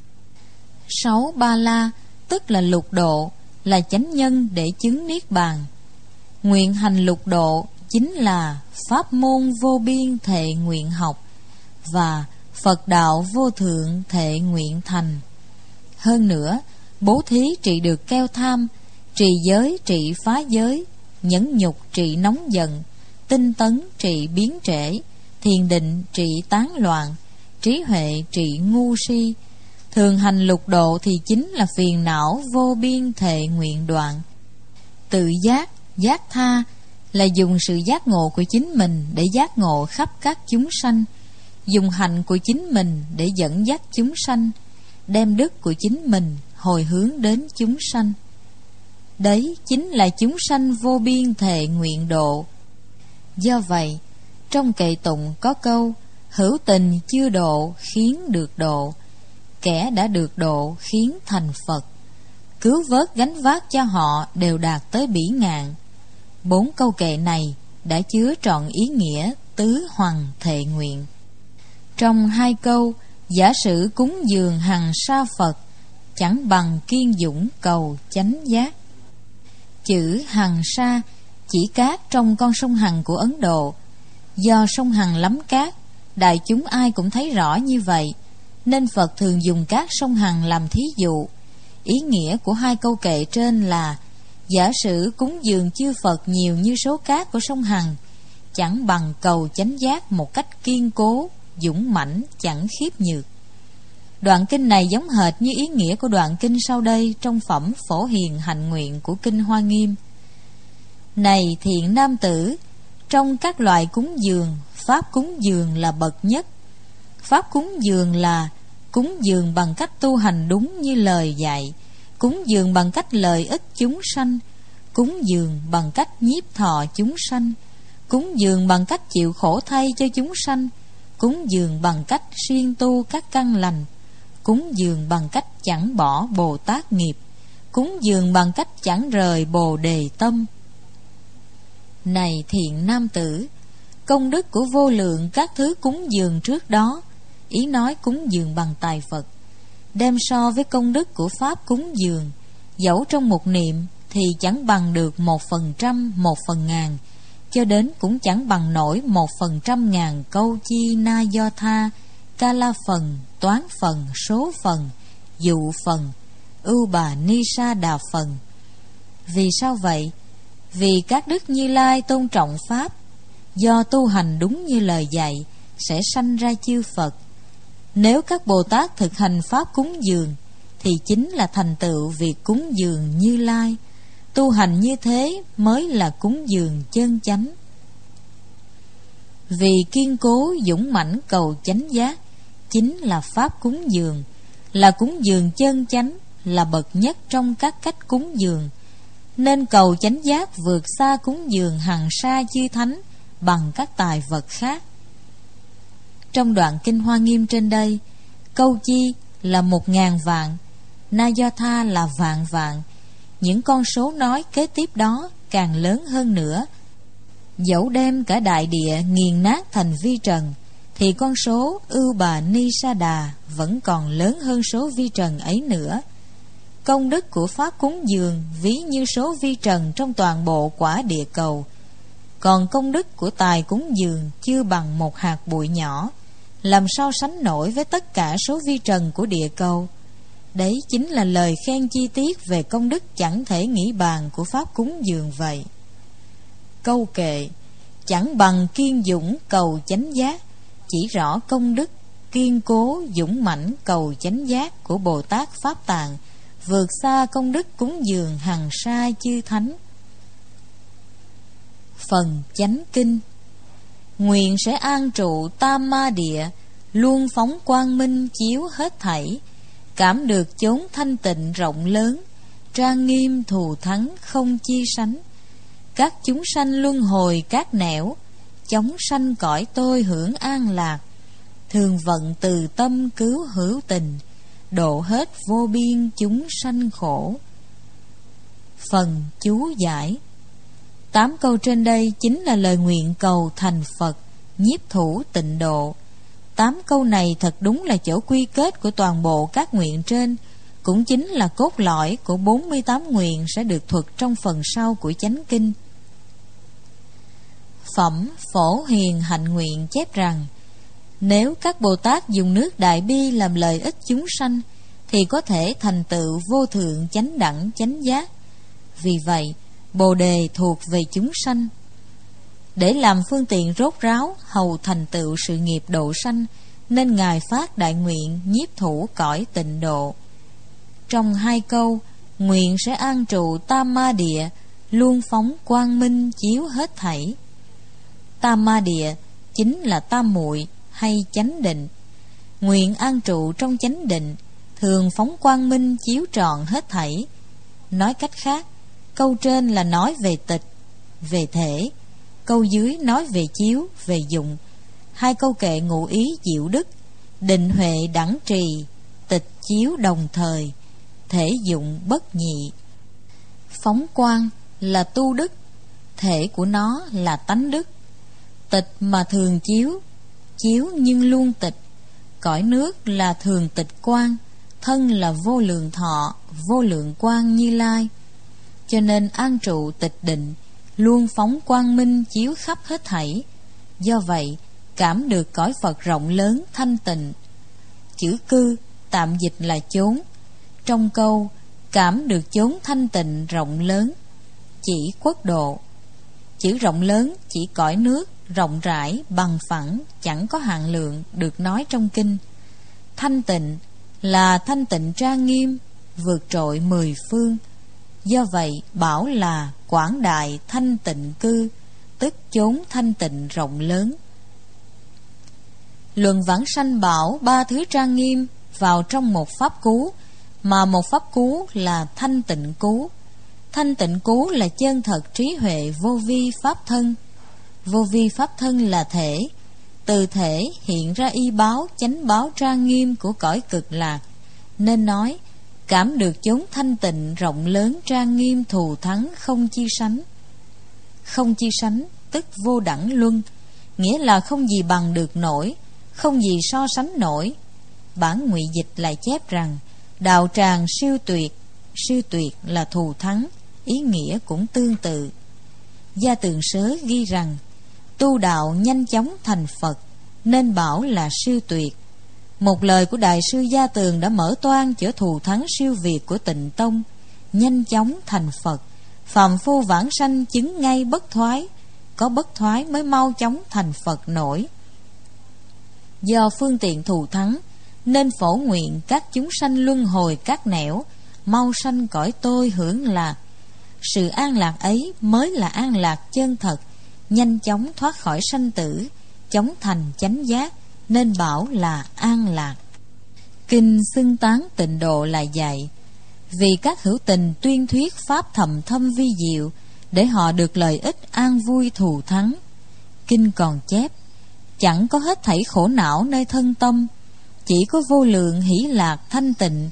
Speaker 1: Sáu ba la tức là lục độ, là chánh nhân để chứng niết bàn. Nguyện hành lục độ chính là pháp môn vô biên thệ nguyện học và Phật đạo vô thượng thệ nguyện thành. Hơn nữa, bố thí trị được keo tham, trì giới trị phá giới, nhẫn nhục trị nóng giận, tinh tấn trị biến trễ, thiền định trị tán loạn, trí huệ trị ngu si. Thường hành lục độ thì chính là phiền não vô biên thệ nguyện đoạn. Tự giác, giác tha là dùng sự giác ngộ của chính mình để giác ngộ khắp các chúng sanh, dùng hạnh của chính mình để dẫn dắt chúng sanh, đem đức của chính mình hồi hướng đến chúng sanh. Đấy chính là chúng sanh vô biên thệ nguyện độ. Do vậy, trong kệ tụng có câu hữu tình chưa độ khiến được độ, kẻ đã được độ khiến thành Phật. Cứu vớt gánh vác cho họ đều đạt tới bỉ ngạn. Bốn câu kệ này đã chứa trọn ý nghĩa tứ hoằng thệ nguyện. Trong hai câu, giả sử cúng dường hằng sa Phật, chẳng bằng kiên dũng cầu chánh giác. Chữ hằng sa chỉ cát trong con sông Hằng của Ấn Độ. Do sông Hằng lắm cát, đại chúng ai cũng thấy rõ như vậy, nên Phật thường dùng cát sông Hằng làm thí dụ. Ý nghĩa của hai câu kệ trên là giả sử cúng dường chư Phật nhiều như số cát của sông Hằng, chẳng bằng cầu chánh giác một cách kiên cố, dũng mãnh, chẳng khiếp nhược. Đoạn kinh này giống hệt như ý nghĩa của đoạn kinh sau đây trong phẩm Phổ Hiền Hạnh Nguyện của Kinh Hoa Nghiêm. Này thiện nam tử, trong các loại cúng dường, pháp cúng dường là bậc nhất. Pháp cúng dường là cúng dường bằng cách tu hành đúng như lời dạy, cúng dường bằng cách lợi ích chúng sanh, cúng dường bằng cách nhiếp thọ chúng sanh, cúng dường bằng cách chịu khổ thay cho chúng sanh, cúng dường bằng cách siêng tu các căn lành, cúng dường bằng cách chẳng bỏ Bồ Tát nghiệp, cúng dường bằng cách chẳng rời Bồ Đề tâm. Này thiện nam tử, công đức của vô lượng các thứ cúng dường trước đó, ý nói cúng dường bằng tài Phật, đem so với công đức của pháp cúng dường, dẫu trong một niệm thì chẳng bằng được một phần trăm, một phần ngàn, cho đến cũng chẳng bằng nổi một phần trăm ngàn câu chi na do tha, ca la phần, toán phần, số phần, dụ phần, ưu bà ni sa đà phần. Vì sao vậy? Vì các đức Như Lai tôn trọng pháp, do tu hành đúng như lời dạy sẽ sanh ra chư Phật. Nếu các Bồ Tát thực hành pháp cúng dường thì chính là thành tựu việc cúng dường Như Lai. Tu hành như thế mới là cúng dường chân chánh. Vì kiên cố dũng mãnh cầu chánh giác chính là pháp cúng dường, là cúng dường chân chánh, là bậc nhất trong các cách cúng dường, nên cầu chánh giác vượt xa cúng dường hằng sa chư thánh bằng các tài vật khác. Trong đoạn Kinh Hoa Nghiêm trên đây, câu chi là một ngàn vạn, Nayotha là vạn vạn. Những con số nói kế tiếp đó càng lớn hơn nữa. Dẫu đem cả đại địa nghiền nát thành vi trần, thì con số Ưu Bà Ni Sa Đà vẫn còn lớn hơn số vi trần ấy nữa. Công đức của pháp cúng dường ví như số vi trần trong toàn bộ quả địa cầu. Còn công đức của tài cúng dường chưa bằng một hạt bụi nhỏ, làm sao sánh nổi với tất cả số vi trần của địa cầu. Đấy chính là lời khen chi tiết về công đức chẳng thể nghĩ bàn của pháp cúng dường vậy. Câu kệ: chẳng bằng kiên dũng cầu chánh giác, chỉ rõ công đức kiên cố dũng mãnh cầu chánh giác của Bồ Tát Pháp Tạng, vượt xa công đức cúng dường hằng sa chư thánh. Phần chánh kinh: nguyện sẽ an trụ tam ma địa, luôn phóng quang minh chiếu hết thảy, cảm được chốn thanh tịnh rộng lớn, trang nghiêm thù thắng không chi sánh. Các chúng sanh luân hồi các nẻo, chóng sanh cõi tôi hưởng an lạc, thường vận từ tâm cứu hữu tình, độ hết vô biên chúng sanh khổ. Phần chú giải: tám câu trên đây chính là lời nguyện cầu thành Phật, nhiếp thủ tịnh độ. Tám câu này thật đúng là chỗ quy kết của toàn bộ các nguyện trên, cũng chính là cốt lõi của bốn mươi tám nguyện sẽ được thuật trong phần sau của chánh kinh. Phẩm Phổ Hiền Hạnh Nguyện chép rằng, nếu các Bồ Tát dùng nước Đại Bi làm lợi ích chúng sanh, thì có thể thành tựu vô thượng chánh đẳng chánh giác. Vì vậy, Bồ Đề thuộc về chúng sanh. Để làm phương tiện rốt ráo hầu thành tựu sự nghiệp độ sanh, nên Ngài phát đại nguyện nhiếp thủ cõi tịnh độ. Trong hai câu, nguyện sẽ an trụ tam ma địa, luôn phóng quang minh chiếu hết thảy. Tam ma địa chính là tam muội hay chánh định. Nguyện an trụ trong chánh định, thường phóng quang minh chiếu trọn hết thảy. Nói cách khác, câu trên là nói về tịch, về thể, câu dưới nói về chiếu, về dụng. Hai câu kệ ngụ ý diệu đức, định huệ đẳng trì, tịch chiếu đồng thời, thể dụng bất nhị. Phóng quang là tu đức, thể của nó là tánh đức. Tịch mà thường chiếu, chiếu nhưng luôn tịch. Cõi nước là thường tịch quang, thân là vô lượng thọ, vô lượng quang Như Lai. Cho nên an trụ tịch định, luôn phóng quang minh chiếu khắp hết thảy. Do vậy, cảm được cõi Phật rộng lớn thanh tịnh. Chữ cư tạm dịch là chốn. Trong câu cảm được chốn thanh tịnh rộng lớn, chỉ quốc độ. Chữ rộng lớn chỉ cõi nước rộng rãi, bằng phẳng, chẳng có hạn lượng được nói trong kinh. Thanh tịnh là thanh tịnh trang nghiêm, vượt trội mười phương. Do vậy bảo là quảng đại thanh tịnh cư, tức chốn thanh tịnh rộng lớn. Luận Vãng Sanh bảo ba thứ trang nghiêm vào trong một pháp cú, mà một pháp cú là thanh tịnh cú. Thanh tịnh cú là chân thật trí huệ vô vi pháp thân. Vô vi pháp thân là thể, từ thể hiện ra y báo chánh báo trang nghiêm của cõi cực lạc. Nên nói cảm được chốn thanh tịnh rộng lớn trang nghiêm thù thắng không chi sánh. Không chi sánh tức vô đẳng luân, nghĩa là không gì bằng được nổi, không gì so sánh nổi. Bản ngụy dịch lại chép rằng đạo tràng siêu tuyệt. Siêu tuyệt là thù thắng, ý nghĩa cũng tương tự. Gia Tường Sớ ghi rằng tu đạo nhanh chóng thành Phật, nên bảo là siêu tuyệt. Một lời của Đại sư Gia Tường đã mở toang chữa thù thắng siêu việt của Tịnh Tông. Nhanh chóng thành Phật, phàm phu vãng sanh chứng ngay bất thoái. Có bất thoái mới mau chóng thành Phật nổi. Do phương tiện thù thắng, nên phổ nguyện các chúng sanh luân hồi các nẻo, mau sanh cõi tôi hưởng lạc. Sự an lạc ấy mới là an lạc chân thật, nhanh chóng thoát khỏi sanh tử, chóng thành chánh giác, nên bảo là an lạc. Kinh xưng tán tịnh độ là dạy vì các hữu tình tuyên thuyết pháp thầm thâm vi diệu, để họ được lợi ích an vui thù thắng. Kinh còn chép chẳng có hết thảy khổ não nơi thân tâm, chỉ có vô lượng hỷ lạc thanh tịnh,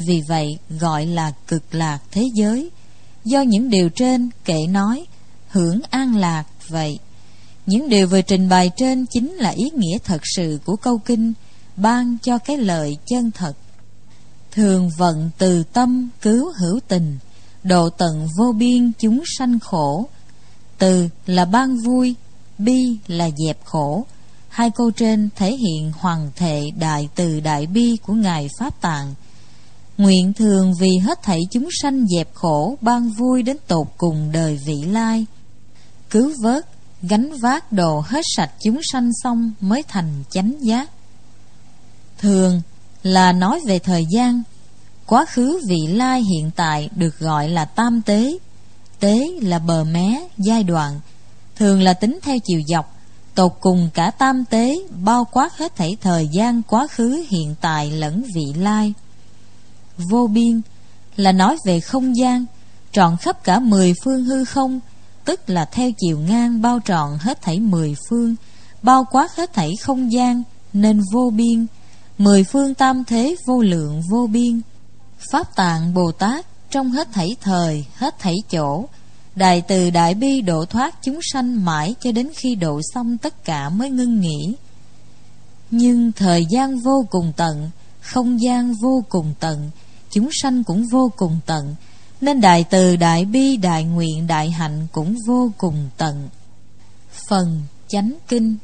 Speaker 1: Vì vậy gọi là cực lạc thế giới. Do những điều trên kệ nói hưởng an lạc vậy. Những điều vừa trình bày trên chính là ý nghĩa thật sự của câu kinh, ban cho cái lợi chân thật. Thường vận từ tâm cứu hữu tình, độ tận vô biên chúng sanh khổ. Từ là ban vui, bi là dẹp khổ. Hai câu trên thể hiện hoàng thệ đại từ đại bi của Ngài Pháp Tạng. Nguyện thường vì hết thảy chúng sanh dẹp khổ, ban vui đến tột cùng đời vị lai. Cứu vớt, gánh vác độ hết sạch chúng sanh xong mới thành chánh giác. Thường là nói về thời gian. Quá khứ, vị lai, hiện tại được gọi là tam tế. Tế là bờ mé, giai đoạn. Thường là tính theo chiều dọc. Tột cùng cả tam tế bao quát hết thảy thời gian quá khứ, hiện tại lẫn vị lai. Vô biên là nói về không gian, trọn khắp cả mười phương hư không, tức là theo chiều ngang bao trọn hết thảy mười phương, bao quát hết thảy không gian, nên vô biên. Mười phương tam thế vô lượng vô biên. Pháp Tạng Bồ Tát trong hết thảy thời, hết thảy chỗ, đại từ đại bi độ thoát chúng sanh mãi cho đến khi độ xong tất cả mới ngưng nghỉ. Nhưng thời gian vô cùng tận, không gian vô cùng tận, chúng sanh cũng vô cùng tận, nên đại từ đại bi đại nguyện đại hạnh cũng vô cùng tận. Phần chánh kinh.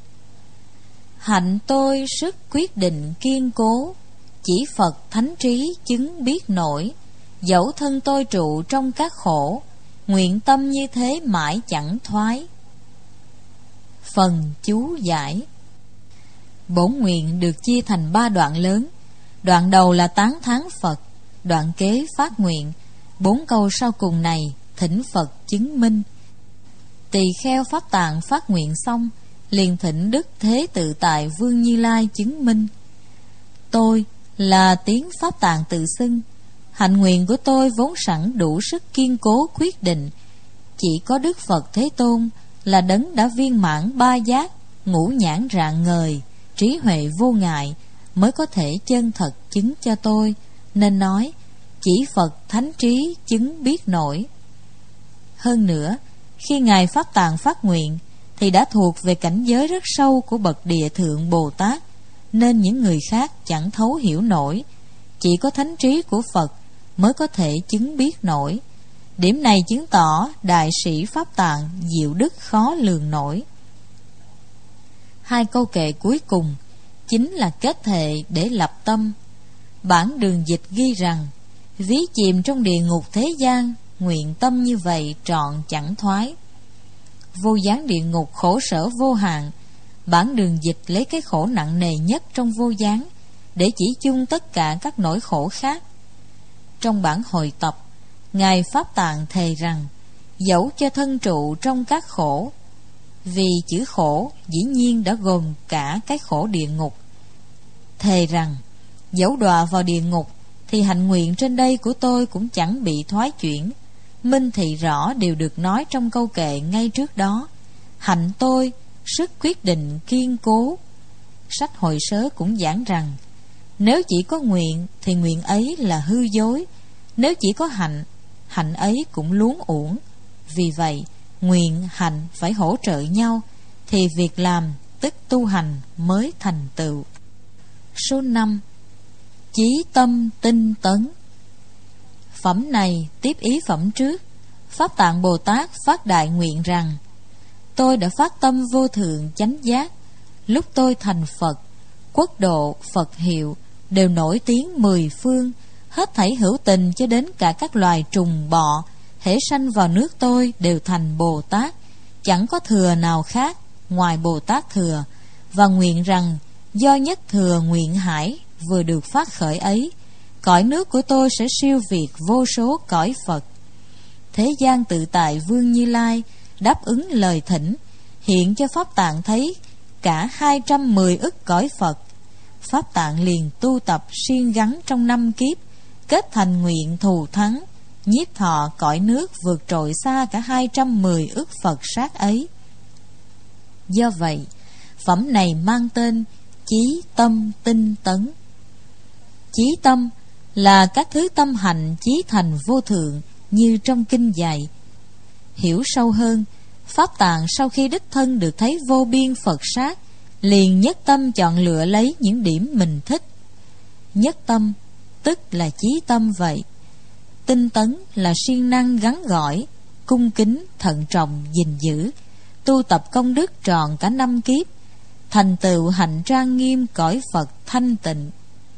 Speaker 1: Hạnh tôi sức quyết định kiên cố, chỉ Phật thánh trí chứng biết nổi. Dẫu thân tôi trụ trong các khổ, nguyện tâm như thế mãi chẳng thoái. Phần chú giải. Bổn nguyện được chia thành ba đoạn lớn. Đoạn đầu là tán thán Phật, đoạn kế phát nguyện. Bốn câu sau cùng này thỉnh Phật chứng minh. Tỳ kheo Pháp Tạng phát nguyện xong, liền thỉnh Đức Thế Tự Tại Vương Như Lai chứng minh. Tôi là tiếng Pháp Tạng tự xưng. Hạnh nguyện của tôi vốn sẵn đủ sức kiên cố quyết định. Chỉ có Đức Phật Thế Tôn là đấng đã viên mãn ba giác, ngũ nhãn rạng ngời, trí huệ vô ngại, mới có thể chân thật chứng cho tôi. Nên nói chỉ Phật thánh trí chứng biết nổi. Hơn nữa, khi Ngài Pháp Tạng phát nguyện thì đã thuộc về cảnh giới rất sâu của bậc Địa Thượng Bồ Tát, nên những người khác chẳng thấu hiểu nổi. Chỉ có thánh trí của Phật mới có thể chứng biết nổi. Điểm này chứng tỏ đại sĩ Pháp Tạng diệu đức khó lường nổi. Hai câu kệ cuối cùng chính là kết thệ để lập tâm. Bản đường dịch ghi rằng: ví chìm trong địa ngục thế gian, nguyện tâm như vậy trọn chẳng thoái. Vô gián địa ngục khổ sở vô hạn. Bản đường dịch lấy cái khổ nặng nề nhất trong vô gián để chỉ chung tất cả các nỗi khổ khác. Trong bản hội tập, Ngài Pháp Tạng thề rằng dẫu cho thân trụ trong các khổ, vì chữ khổ dĩ nhiên đã gồm cả cái khổ địa ngục. Thề rằng dẫu đọa vào địa ngục thì hạnh nguyện trên đây của tôi cũng chẳng bị thoái chuyển. Minh thị rõ đều được nói trong câu kệ ngay trước đó. Hạnh tôi sức quyết định kiên cố. Sách Hội Sớ cũng giảng rằng nếu chỉ có nguyện thì nguyện ấy là hư dối, nếu chỉ có hạnh, hạnh ấy cũng luống uổng. Vì vậy nguyện hạnh phải hỗ trợ nhau, thì việc làm tức tu hành mới thành tựu. Số năm. Chí tâm tinh tấn. Phẩm này tiếp ý phẩm trước. Pháp Tạng Bồ Tát phát đại nguyện rằng: tôi đã phát tâm vô thượng chánh giác. Lúc tôi thành Phật, quốc độ, Phật hiệu đều nổi tiếng mười phương. Hết thảy hữu tình cho đến cả các loài trùng bọ, hễ sanh vào nước tôi đều thành Bồ Tát. Chẳng có thừa nào khác ngoài Bồ Tát thừa. Và nguyện rằng do nhất thừa nguyện hải vừa được phát khởi ấy, cõi nước của tôi sẽ siêu việt vô số cõi Phật. Thế gian Tự Tại Vương Như Lai đáp ứng lời thỉnh, hiện cho Pháp Tạng thấy cả hai trăm mười ức cõi Phật. Pháp Tạng liền tu tập siêng gắn trong năm kiếp, kết thành nguyện thù thắng, nhiếp thọ cõi nước vượt trội xa cả hai trăm mười ức Phật sát ấy. Do vậy, phẩm này mang tên Chí Tâm Tinh Tấn. Chí tâm là các thứ tâm hành chí thành vô thượng như trong kinh dạy. Hiểu sâu hơn, Pháp Tạng sau khi đích thân được thấy vô biên Phật sát, liền nhất tâm chọn lựa lấy những điểm mình thích. Nhất tâm tức là chí tâm vậy. Tinh tấn là siêng năng gắn gỏi, cung kính thận trọng gìn giữ, tu tập công đức tròn cả năm kiếp, thành tựu hạnh trang nghiêm cõi Phật thanh tịnh.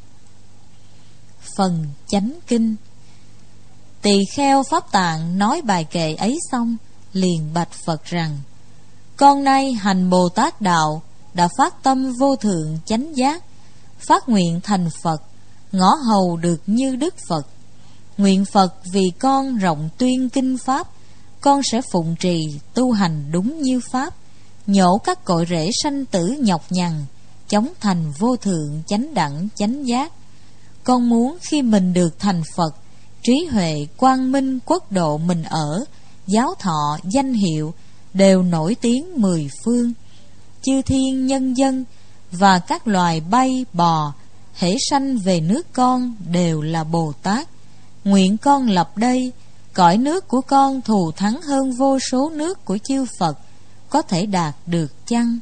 Speaker 1: Phần chánh kinh. Tỳ kheo Pháp Tạng nói bài kệ ấy xong, liền bạch Phật rằng: con nay hành Bồ Tát đạo, đã phát tâm vô thượng chánh giác, phát nguyện thành Phật, ngõ hầu được như Đức Phật. Nguyện Phật vì con rộng tuyên kinh pháp, con sẽ phụng trì tu hành đúng như pháp, nhổ các cội rễ sanh tử nhọc nhằn, chống thành vô thượng chánh đẳng chánh giác. Con muốn khi mình được thành Phật, trí huệ quang minh quốc độ mình ở, giáo thọ danh hiệu đều nổi tiếng mười phương. Chư thiên nhân dân và các loài bay bò, hễ sanh về nước con đều là Bồ Tát. Nguyện con lập đây, cõi nước của con thù thắng hơn vô số nước của chư Phật, có thể đạt được chăng?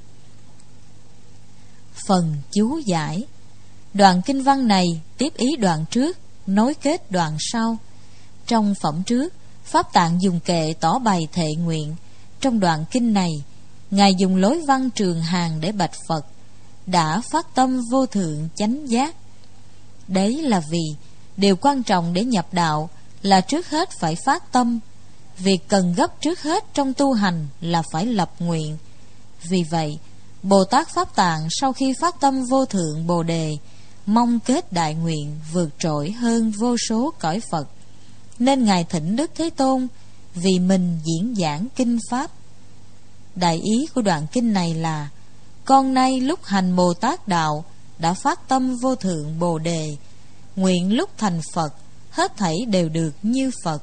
Speaker 1: Phần chú giải. Đoạn kinh văn này tiếp ý đoạn trước, nối kết đoạn sau. Trong phẩm trước, Pháp Tạng dùng kệ tỏ bày thệ nguyện. Trong đoạn kinh này, Ngài dùng lối văn trường hàng để bạch Phật đã phát tâm vô thượng chánh giác. Đấy là vì điều quan trọng để nhập đạo là trước hết phải phát tâm. Việc cần gấp trước hết trong tu hành là phải lập nguyện. Vì vậy, Bồ Tát Pháp Tạng sau khi phát tâm vô thượng Bồ Đề, mong kết đại nguyện vượt trội hơn vô số cõi Phật, nên Ngài thỉnh Đức Thế Tôn vì mình diễn giảng kinh pháp. Đại ý của đoạn kinh này là: con nay lúc hành Bồ Tát đạo, đã phát tâm vô thượng Bồ Đề, nguyện lúc thành Phật, hết thảy đều được như Phật.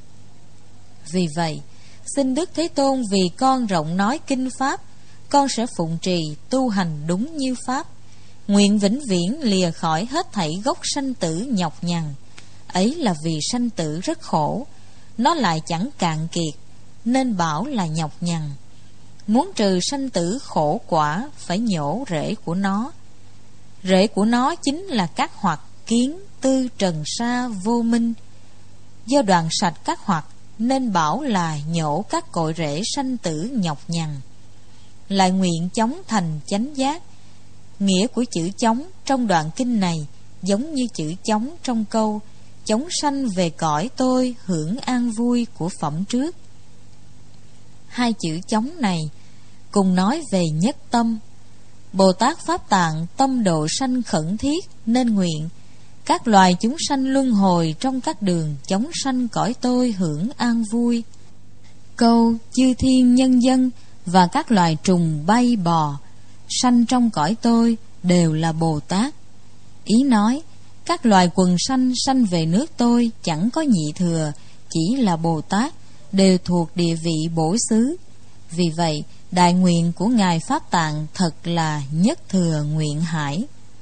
Speaker 1: Vì vậy, xin Đức Thế Tôn vì con rộng nói kinh pháp, con sẽ phụng trì tu hành đúng như pháp, nguyện vĩnh viễn lìa khỏi hết thảy gốc sanh tử nhọc nhằn. Ấy là vì sanh tử rất khổ, nó lại chẳng cạn kiệt, nên bảo là nhọc nhằn. Muốn trừ sanh tử khổ quả, phải nhổ rễ của nó. Rễ của nó chính là các hoặc kiến, tư, trần sa, vô minh. Do đoạn sạch các hoặc, nên bảo là nhổ các cội rễ sanh tử nhọc nhằn. Lại nguyện chống thành chánh giác. Nghĩa của chữ chống trong đoạn kinh này giống như chữ chống trong câu chống sanh về cõi tôi hưởng an vui của phẩm trước. Hai chữ chống này cùng nói về nhất tâm. Bồ Tát Pháp Tạng tâm độ sanh khẩn thiết, nên nguyện các loài chúng sanh luân hồi trong các đường chống sanh cõi tôi hưởng an vui. Câu chư thiên nhân dân và các loài trùng bay bò sanh trong cõi tôi đều là Bồ Tát. Ý nói các loài quần sanh sanh về nước tôi chẳng có nhị thừa, chỉ là Bồ Tát, đều thuộc địa vị bổ xứ. Vì vậy, đại nguyện của Ngài Pháp Tạng thật là nhất thừa nguyện hải.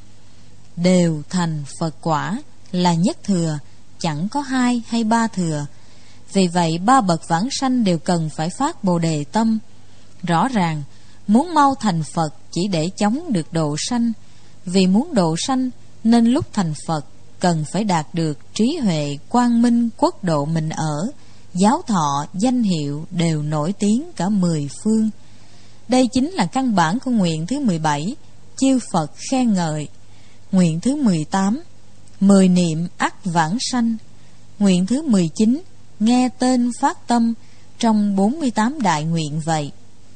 Speaker 1: Đều thành Phật quả là nhất thừa, chẳng có hai hay ba thừa. Vì vậy, ba bậc vãng sanh đều cần phải phát Bồ Đề tâm. Rõ ràng, muốn mau thành Phật chỉ để chống được độ sanh. Vì muốn độ sanh nên lúc thành Phật cần phải đạt được trí huệ quang minh quốc độ mình ở, giáo thọ danh hiệu đều nổi tiếng cả mười phương. Đây chính là căn bản của nguyện thứ mười bảy, chư Phật khen ngợi. Nguyện thứ mười tám, mười niệm ắt vãng sanh. Nguyện thứ mười chín, nghe tên phát tâm, trong bốn mươi tám đại nguyện vậy.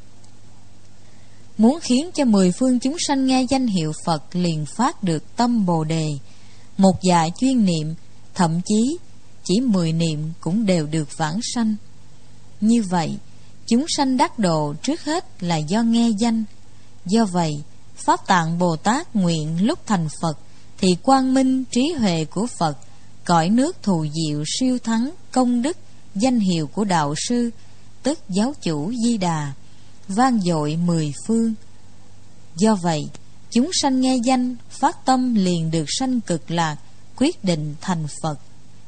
Speaker 1: Muốn khiến cho mười phương chúng sanh nghe danh hiệu Phật liền phát được tâm Bồ Đề, một dạ chuyên niệm, thậm chí chỉ mười niệm cũng đều được vãng sanh. Như vậy, chúng sanh đắc độ trước hết là do nghe danh. Do vậy, Pháp Tạng Bồ Tát nguyện lúc thành Phật thì quang minh trí huệ của Phật, cõi nước thù diệu siêu thắng công đức, danh hiệu của đạo sư, tức giáo chủ Di Đà, vang dội mười phương. Do vậy, chúng sanh nghe danh phát tâm liền được sanh cực lạc, quyết định thành Phật.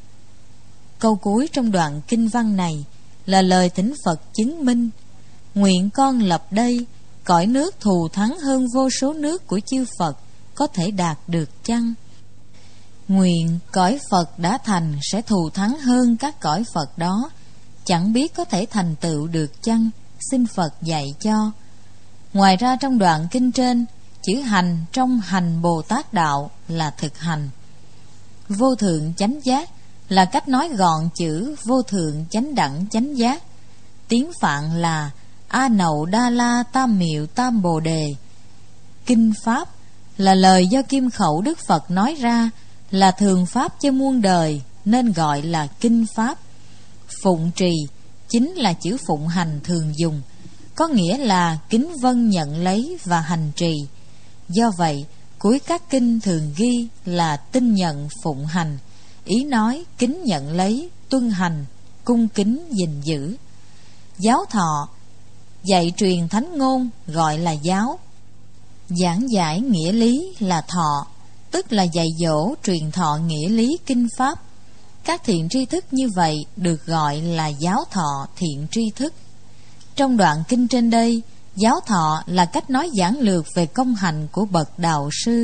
Speaker 1: Câu cuối trong đoạn kinh văn này là lời thỉnh Phật chứng minh: nguyện con lập đây, cõi nước thù thắng hơn vô số nước của chư Phật, có thể đạt được chăng? Nguyện cõi Phật đã thành sẽ thù thắng hơn các cõi Phật đó, chẳng biết có thể thành tựu được chăng? Xin Phật dạy cho. Ngoài ra trong đoạn kinh trên, chữ hành trong hành Bồ Tát đạo là thực hành. Vô thượng chánh giác là cách nói gọn chữ vô thượng chánh đẳng chánh giác. Tiếng Phạn là A Nậu Đa La Tam Miệu Tam Bồ Đề. Kinh Pháp là lời do kim khẩu Đức Phật nói ra, là thường Pháp cho muôn đời, nên gọi là Kinh Pháp. Phụng trì chính là chữ phụng hành thường dùng, có nghĩa là kính vâng nhận lấy và hành trì. Do vậy, cuối các kinh thường ghi là tin nhận phụng hành, ý nói kính nhận lấy, tuân hành, cung kính gìn giữ. Giáo thọ dạy truyền thánh ngôn gọi là giáo. Giảng giải nghĩa lý là thọ, tức là dạy dỗ truyền thọ nghĩa lý kinh pháp. Các thiện tri thức như vậy được gọi là giáo thọ thiện tri thức. Trong đoạn kinh trên đây, giáo thọ là cách nói giản lược về công hạnh của bậc đạo sư.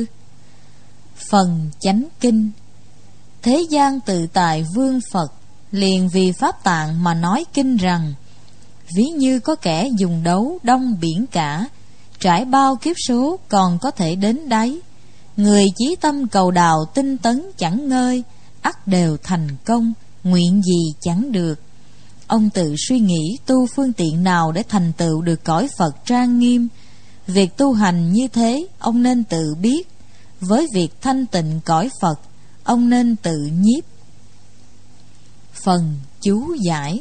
Speaker 1: Phần chánh kinh: thế gian tự tại vương Phật, liền vì pháp tạng mà nói kinh rằng: ví như có kẻ dùng đấu đông biển cả, trải bao kiếp số còn có thể đến đáy. Người chí tâm cầu đạo tinh tấn chẳng ngơi, ắt đều thành công, nguyện gì chẳng được. Ông tự suy nghĩ tu phương tiện nào để thành tựu được cõi Phật trang nghiêm. Việc tu hành như thế ông nên tự biết. Với việc thanh tịnh cõi Phật, ông nên tự nhiếp. Phần chú giải: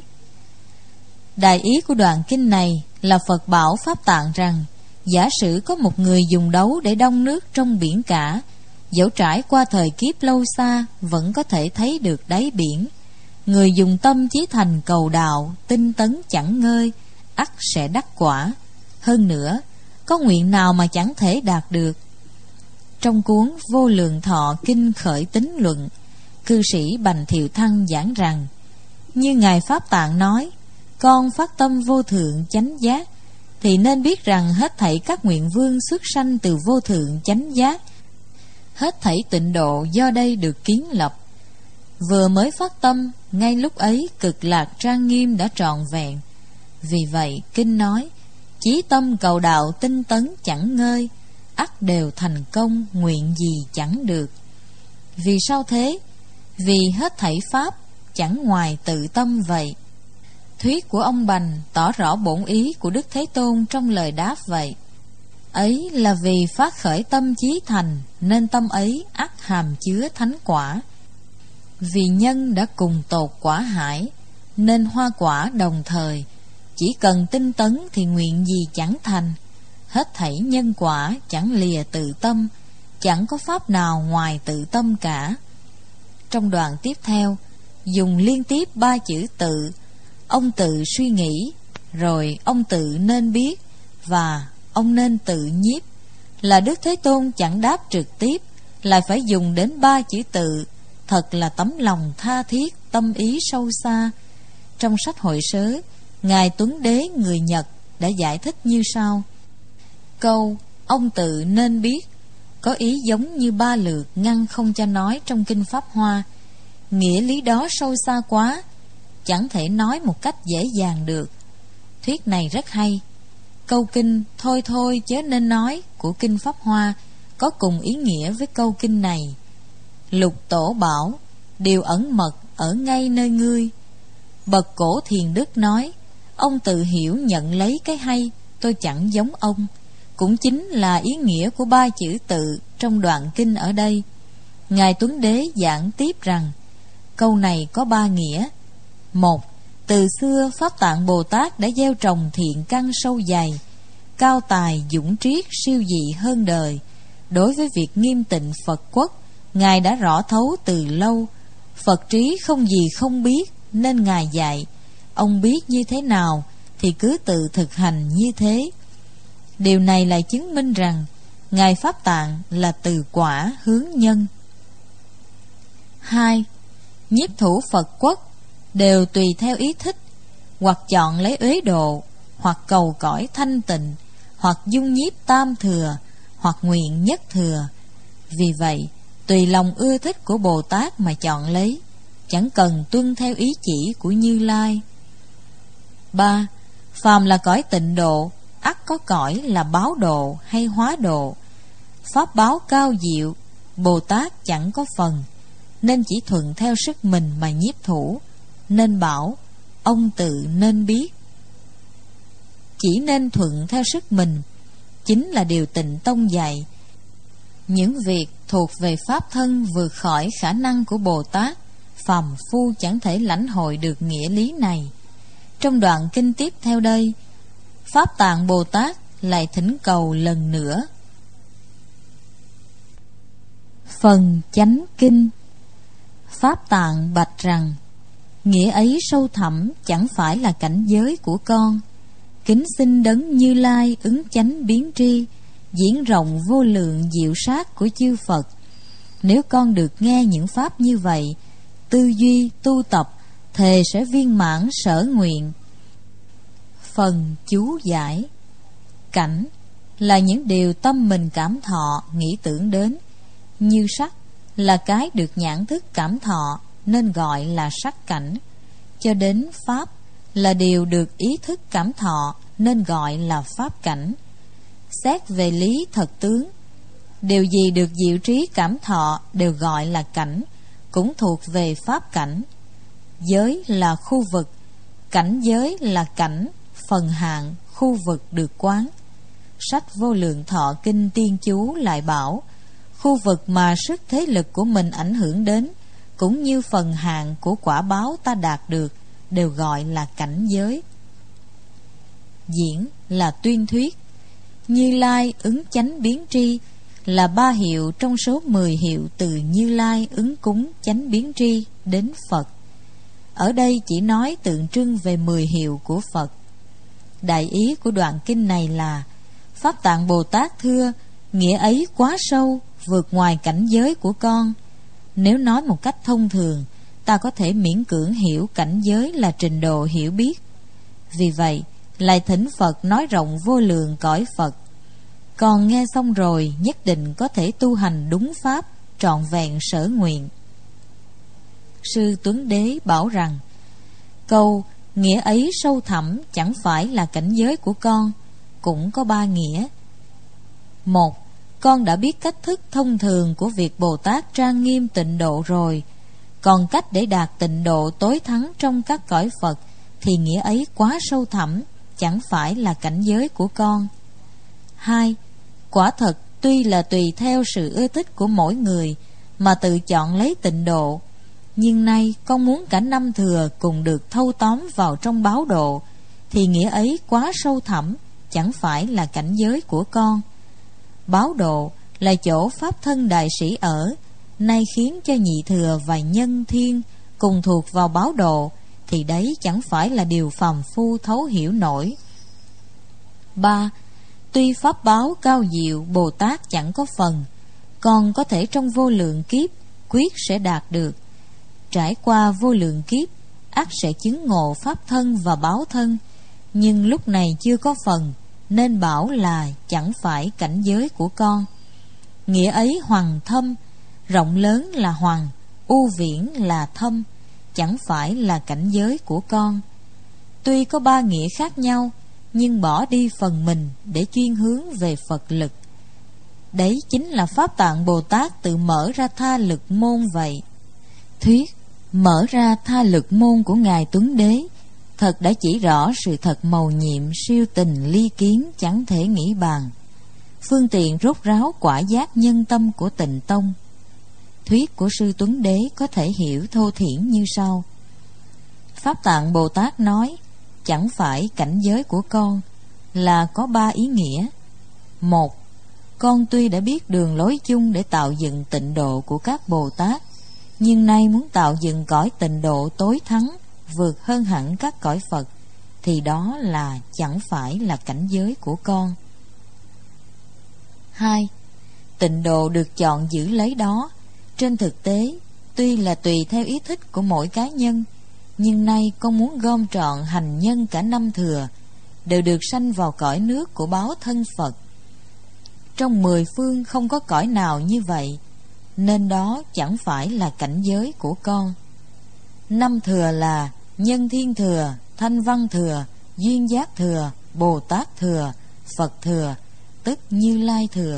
Speaker 1: đại ý của đoạn kinh này là Phật bảo Pháp Tạng rằng, giả sử có một người dùng đấu để đong nước trong biển cả, dẫu trải qua thời kiếp lâu xa vẫn có thể thấy được đáy biển. Người dùng tâm chí thành cầu đạo, tinh tấn chẳng ngơi, ắt sẽ đắc quả. Hơn nữa, có nguyện nào mà chẳng thể đạt được. Trong cuốn Vô Lượng Thọ Kinh Khởi Tín Luận, cư sĩ Bành Thiệu Thăng giảng rằng: như Ngài Pháp Tạng nói, con phát tâm vô thượng chánh giác, thì nên biết rằng hết thảy các nguyện vương xuất sanh từ vô thượng chánh giác, hết thảy tịnh độ do đây được kiến lập. Vừa mới phát tâm, ngay lúc ấy cực lạc trang nghiêm đã trọn vẹn. Vì vậy kinh nói: chí tâm cầu đạo tinh tấn chẳng ngơi, ắt đều thành công, nguyện gì chẳng được. Vì sao thế? Vì hết thảy pháp chẳng ngoài tự tâm vậy. Thuyết của ông Bành tỏ rõ bổn ý của Đức Thế Tôn trong lời đáp vậy. Ấy là vì phát khởi tâm chí thành, nên tâm ấy ắt hàm chứa thánh quả. Vì nhân đã cùng tột quả hải, nên hoa quả đồng thời. Chỉ cần tinh tấn thì nguyện gì chẳng thành. Hết thảy nhân quả chẳng lìa tự tâm, chẳng có pháp nào ngoài tự tâm cả. Trong đoạn tiếp theo, dùng liên tiếp ba chữ tự. Ông tự suy nghĩ, rồi ông tự nên biết, và ông nên tự nhiếp. Là Đức Thế Tôn chẳng đáp trực tiếp, lại phải dùng đến ba chữ tự. Thật là tấm lòng tha thiết, tâm ý sâu xa. Trong sách hội sớ, Ngài Tuấn Đế người Nhật đã giải thích như sau: câu ông tự nên biết có ý giống như ba lượt ngăn không cho nói trong kinh Pháp Hoa. Nghĩa lý đó sâu xa quá, chẳng thể nói một cách dễ dàng được. Thuyết này rất hay. Câu kinh thôi thôi chớ nên nói của kinh Pháp Hoa có cùng ý nghĩa với câu kinh này. Lục Tổ bảo: điều ẩn mật ở ngay nơi ngươi. Bậc cổ thiền đức nói: ông tự hiểu nhận lấy cái hay, tôi chẳng giống ông. Cũng chính là ý nghĩa của ba chữ tự trong đoạn kinh ở đây. Ngài Tuấn Đế giảng tiếp rằng câu này có ba nghĩa. Một, từ xưa Pháp Tạng Bồ Tát đã gieo trồng thiện căn sâu dày, cao tài dũng triết siêu dị hơn đời. Đối với việc nghiêm tịnh Phật quốc, Ngài đã rõ thấu từ lâu. Phật trí không gì không biết, nên Ngài dạy. Ông biết như thế nào thì cứ tự thực hành như thế. Điều này lại chứng minh rằng Ngài Pháp Tạng là từ quả hướng nhân. Hai, nhiếp thủ Phật quốc đều tùy theo ý thích, hoặc chọn lấy uế độ, hoặc cầu cõi thanh tịnh, hoặc dung nhiếp tam thừa, hoặc nguyện nhất thừa. Vì vậy, tùy lòng ưa thích của Bồ Tát mà chọn lấy, chẳng cần tuân theo ý chỉ của Như Lai. Ba, phàm là cõi tịnh độ, ắt có cõi là báo độ hay hóa độ. Pháp báo cao diệu, Bồ Tát chẳng có phần, nên chỉ thuận theo sức mình mà nhiếp thủ. Nên bảo, ông tự nên biết. Chỉ nên thuận theo sức mình chính là điều Tịnh Tông dạy. Những việc thuộc về pháp thân vượt khỏi khả năng của Bồ Tát, phàm phu chẳng thể lãnh hội được nghĩa lý này. Trong đoạn kinh tiếp theo đây, Pháp Tạng Bồ Tát lại thỉnh cầu lần nữa. Phần Chánh Kinh. Pháp Tạng bạch rằng, nghĩa ấy sâu thẳm chẳng phải là cảnh giới của con. Kính xin Đấng Như Lai ứng chánh biến tri, diễn rộng vô lượng diệu sát của chư Phật. Nếu con được nghe những pháp như vậy, tư duy tu tập, thề sẽ viên mãn sở nguyện. Phần chú giải. Cảnh là những điều tâm mình cảm thọ, nghĩ tưởng đến. Như sắc là cái được nhãn thức cảm thọ, nên gọi là sắc cảnh. Cho đến pháp là điều được ý thức cảm thọ, nên gọi là pháp cảnh. Xét về lý thật tướng, điều gì được diệu trí cảm thọ đều gọi là cảnh, cũng thuộc về pháp cảnh. Giới là khu vực, cảnh giới là cảnh, phần hạn, khu vực được quán. Sách Vô Lượng Thọ Kinh Tiên Chú lại bảo, khu vực mà sức thế lực của mình ảnh hưởng đến, cũng như phần hạn của quả báo ta đạt được, đều gọi là cảnh giới. Diễn là tuyên thuyết. Như Lai ứng chánh biến tri là ba hiệu trong số mười hiệu từ Như Lai ứng cúng chánh biến tri đến Phật. Ở đây chỉ nói tượng trưng về mười hiệu của Phật. Đại ý của đoạn kinh này là, Pháp Tạng Bồ Tát thưa, nghĩa ấy quá sâu, vượt ngoài cảnh giới của con. Nếu nói một cách thông thường, ta có thể miễn cưỡng hiểu cảnh giới là trình độ hiểu biết. Vì vậy, lại thỉnh Phật nói rộng vô lượng cõi Phật. Còn nghe xong rồi, nhất định có thể tu hành đúng pháp, trọn vẹn sở nguyện. Sư Tuấn Đế bảo rằng, câu nghĩa ấy sâu thẳm chẳng phải là cảnh giới của con cũng có ba nghĩa. Một, con đã biết cách thức thông thường của việc Bồ Tát trang nghiêm tịnh độ rồi, còn cách để đạt tịnh độ tối thắng trong các cõi Phật thì nghĩa ấy quá sâu thẳm, chẳng phải là cảnh giới của con. Hai, quả thật tuy là tùy theo sự ưa thích của mỗi người mà tự chọn lấy tịnh độ, nhưng nay con muốn cả năm thừa cùng được thâu tóm vào trong báo độ, thì nghĩa ấy quá sâu thẳm, chẳng phải là cảnh giới của con. Báo độ là chỗ pháp thân đại sĩ ở, nay khiến cho nhị thừa và nhân thiên cùng thuộc vào báo độ, thì đấy chẳng phải là điều phàm phu thấu hiểu nổi. Ba, tuy pháp báo cao diệu Bồ Tát chẳng có phần, còn có thể trong vô lượng kiếp quyết sẽ đạt được. Trải qua vô lượng kiếp, ắt sẽ chứng ngộ pháp thân và báo thân, nhưng lúc này chưa có phần, nên bảo là chẳng phải cảnh giới của con. Nghĩa ấy hoằng thâm, rộng lớn là hoằng, u viễn là thâm, chẳng phải là cảnh giới của con. Tuy có ba nghĩa khác nhau, nhưng bỏ đi phần mình để chuyên hướng về Phật lực. Đấy chính là Pháp Tạng Bồ Tát tự mở ra tha lực môn vậy. Thuyết mở ra tha lực môn của Ngài Tuấn Đế thật đã chỉ rõ sự thật mầu nhiệm siêu tình ly kiến chẳng thể nghĩ bàn, phương tiện rốt ráo quả giác nhân tâm của Tịnh Tông. Thuyết của Sư Tuấn Đế có thể hiểu thô thiển như sau. Pháp Tạng Bồ Tát nói chẳng phải cảnh giới của con là có ba ý nghĩa. Một, con tuy đã biết đường lối chung để tạo dựng tịnh độ của các Bồ Tát, nhưng nay muốn tạo dựng cõi tịnh độ tối thắng, vượt hơn hẳn các cõi Phật, thì đó là chẳng phải là cảnh giới của con. Hai, tịnh độ được chọn giữ lấy đó, trên thực tế tuy là tùy theo ý thích của mỗi cá nhân, nhưng nay con muốn gom trọn hành nhân cả năm thừa đều được sanh vào cõi nước của báo thân Phật. Trong mười phương không có cõi nào như vậy, nên đó chẳng phải là cảnh giới của con. Năm thừa là nhân thiên thừa, thanh văn thừa, duyên giác thừa, Bồ Tát thừa, Phật thừa, tức Như Lai thừa.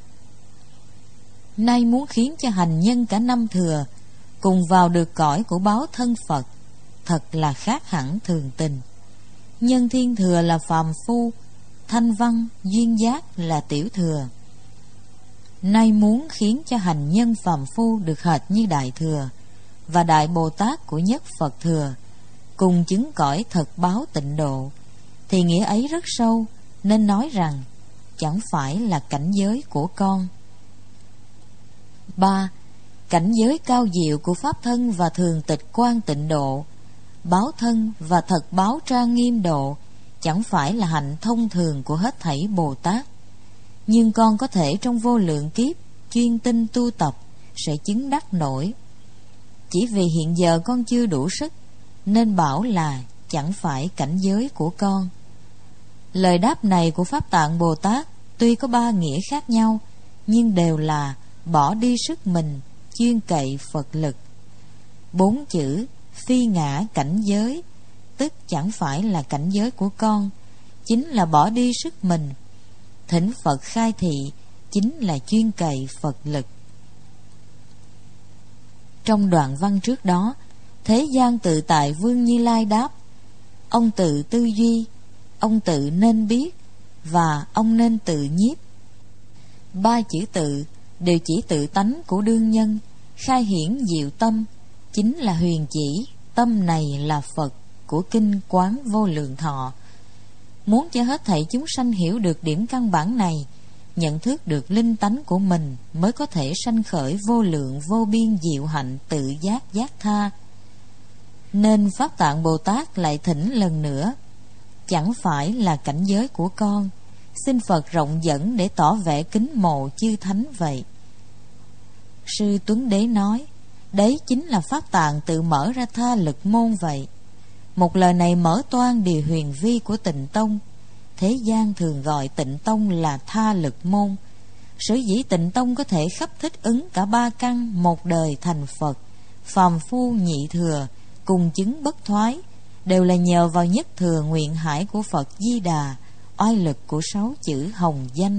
Speaker 1: Nay muốn khiến cho hành nhân cả năm thừa cùng vào được cõi của báo thân Phật, thật là khác hẳn thường tình. Nhân thiên thừa là phàm phu, thanh văn, duyên giác là tiểu thừa. Nay muốn khiến cho hành nhân phàm phu được hệt như đại thừa và đại Bồ Tát của nhất Phật thừa cùng chứng cõi thật báo tịnh độ, thì nghĩa ấy rất sâu, nên nói rằng chẳng phải là cảnh giới của con. Ba. Cảnh giới cao diệu của pháp thân và thường tịch quan tịnh độ, báo thân và thật báo trang nghiêm độ, chẳng phải là hạnh thông thường của hết thảy Bồ Tát. Nhưng con có thể trong vô lượng kiếp chuyên tinh tu tập sẽ chứng đắc nổi. Chỉ vì hiện giờ con chưa đủ sức, nên bảo là chẳng phải cảnh giới của con. Lời đáp này của Pháp Tạng Bồ Tát tuy có ba nghĩa khác nhau, nhưng đều là bỏ đi sức mình, chuyên cậy Phật lực. Bốn chữ phi ngã cảnh giới, tức chẳng phải là cảnh giới của con, chính là bỏ đi sức mình. Thỉnh Phật khai thị, chính là chuyên cậy Phật lực. Trong đoạn văn trước đó, Thế gian tự tại Vương Như Lai đáp: ông tự tư duy, ông tự nên biết, và ông nên tự nhiếp. Ba chữ tự đều chỉ tự tánh của đương nhân, khai hiển diệu tâm, chính là huyền chỉ tâm này là Phật của kinh Quán Vô Lượng Thọ. Muốn cho hết thảy chúng sanh hiểu được điểm căn bản này, nhận thức được linh tánh của mình, mới có thể sanh khởi vô lượng vô biên diệu hạnh tự giác giác tha. Nên Pháp Tạng Bồ Tát lại thỉnh lần nữa: chẳng phải là cảnh giới của con, xin Phật rộng dẫn để tỏ vẻ kính mộ chư thánh vậy. Sư Tuấn Đế nói: đấy chính là Pháp Tạng tự mở ra tha lực môn vậy. Một lời này mở toan điều huyền vi của Tịnh Tông. Thế gian thường gọi Tịnh Tông là tha lực môn. Sở dĩ Tịnh Tông có thể khắp thích ứng cả ba căn một đời thành Phật, phàm phu nhị thừa cùng chứng bất thoái, đều là nhờ vào nhất thừa nguyện hải của Phật Di Đà, oai lực của sáu chữ hồng danh.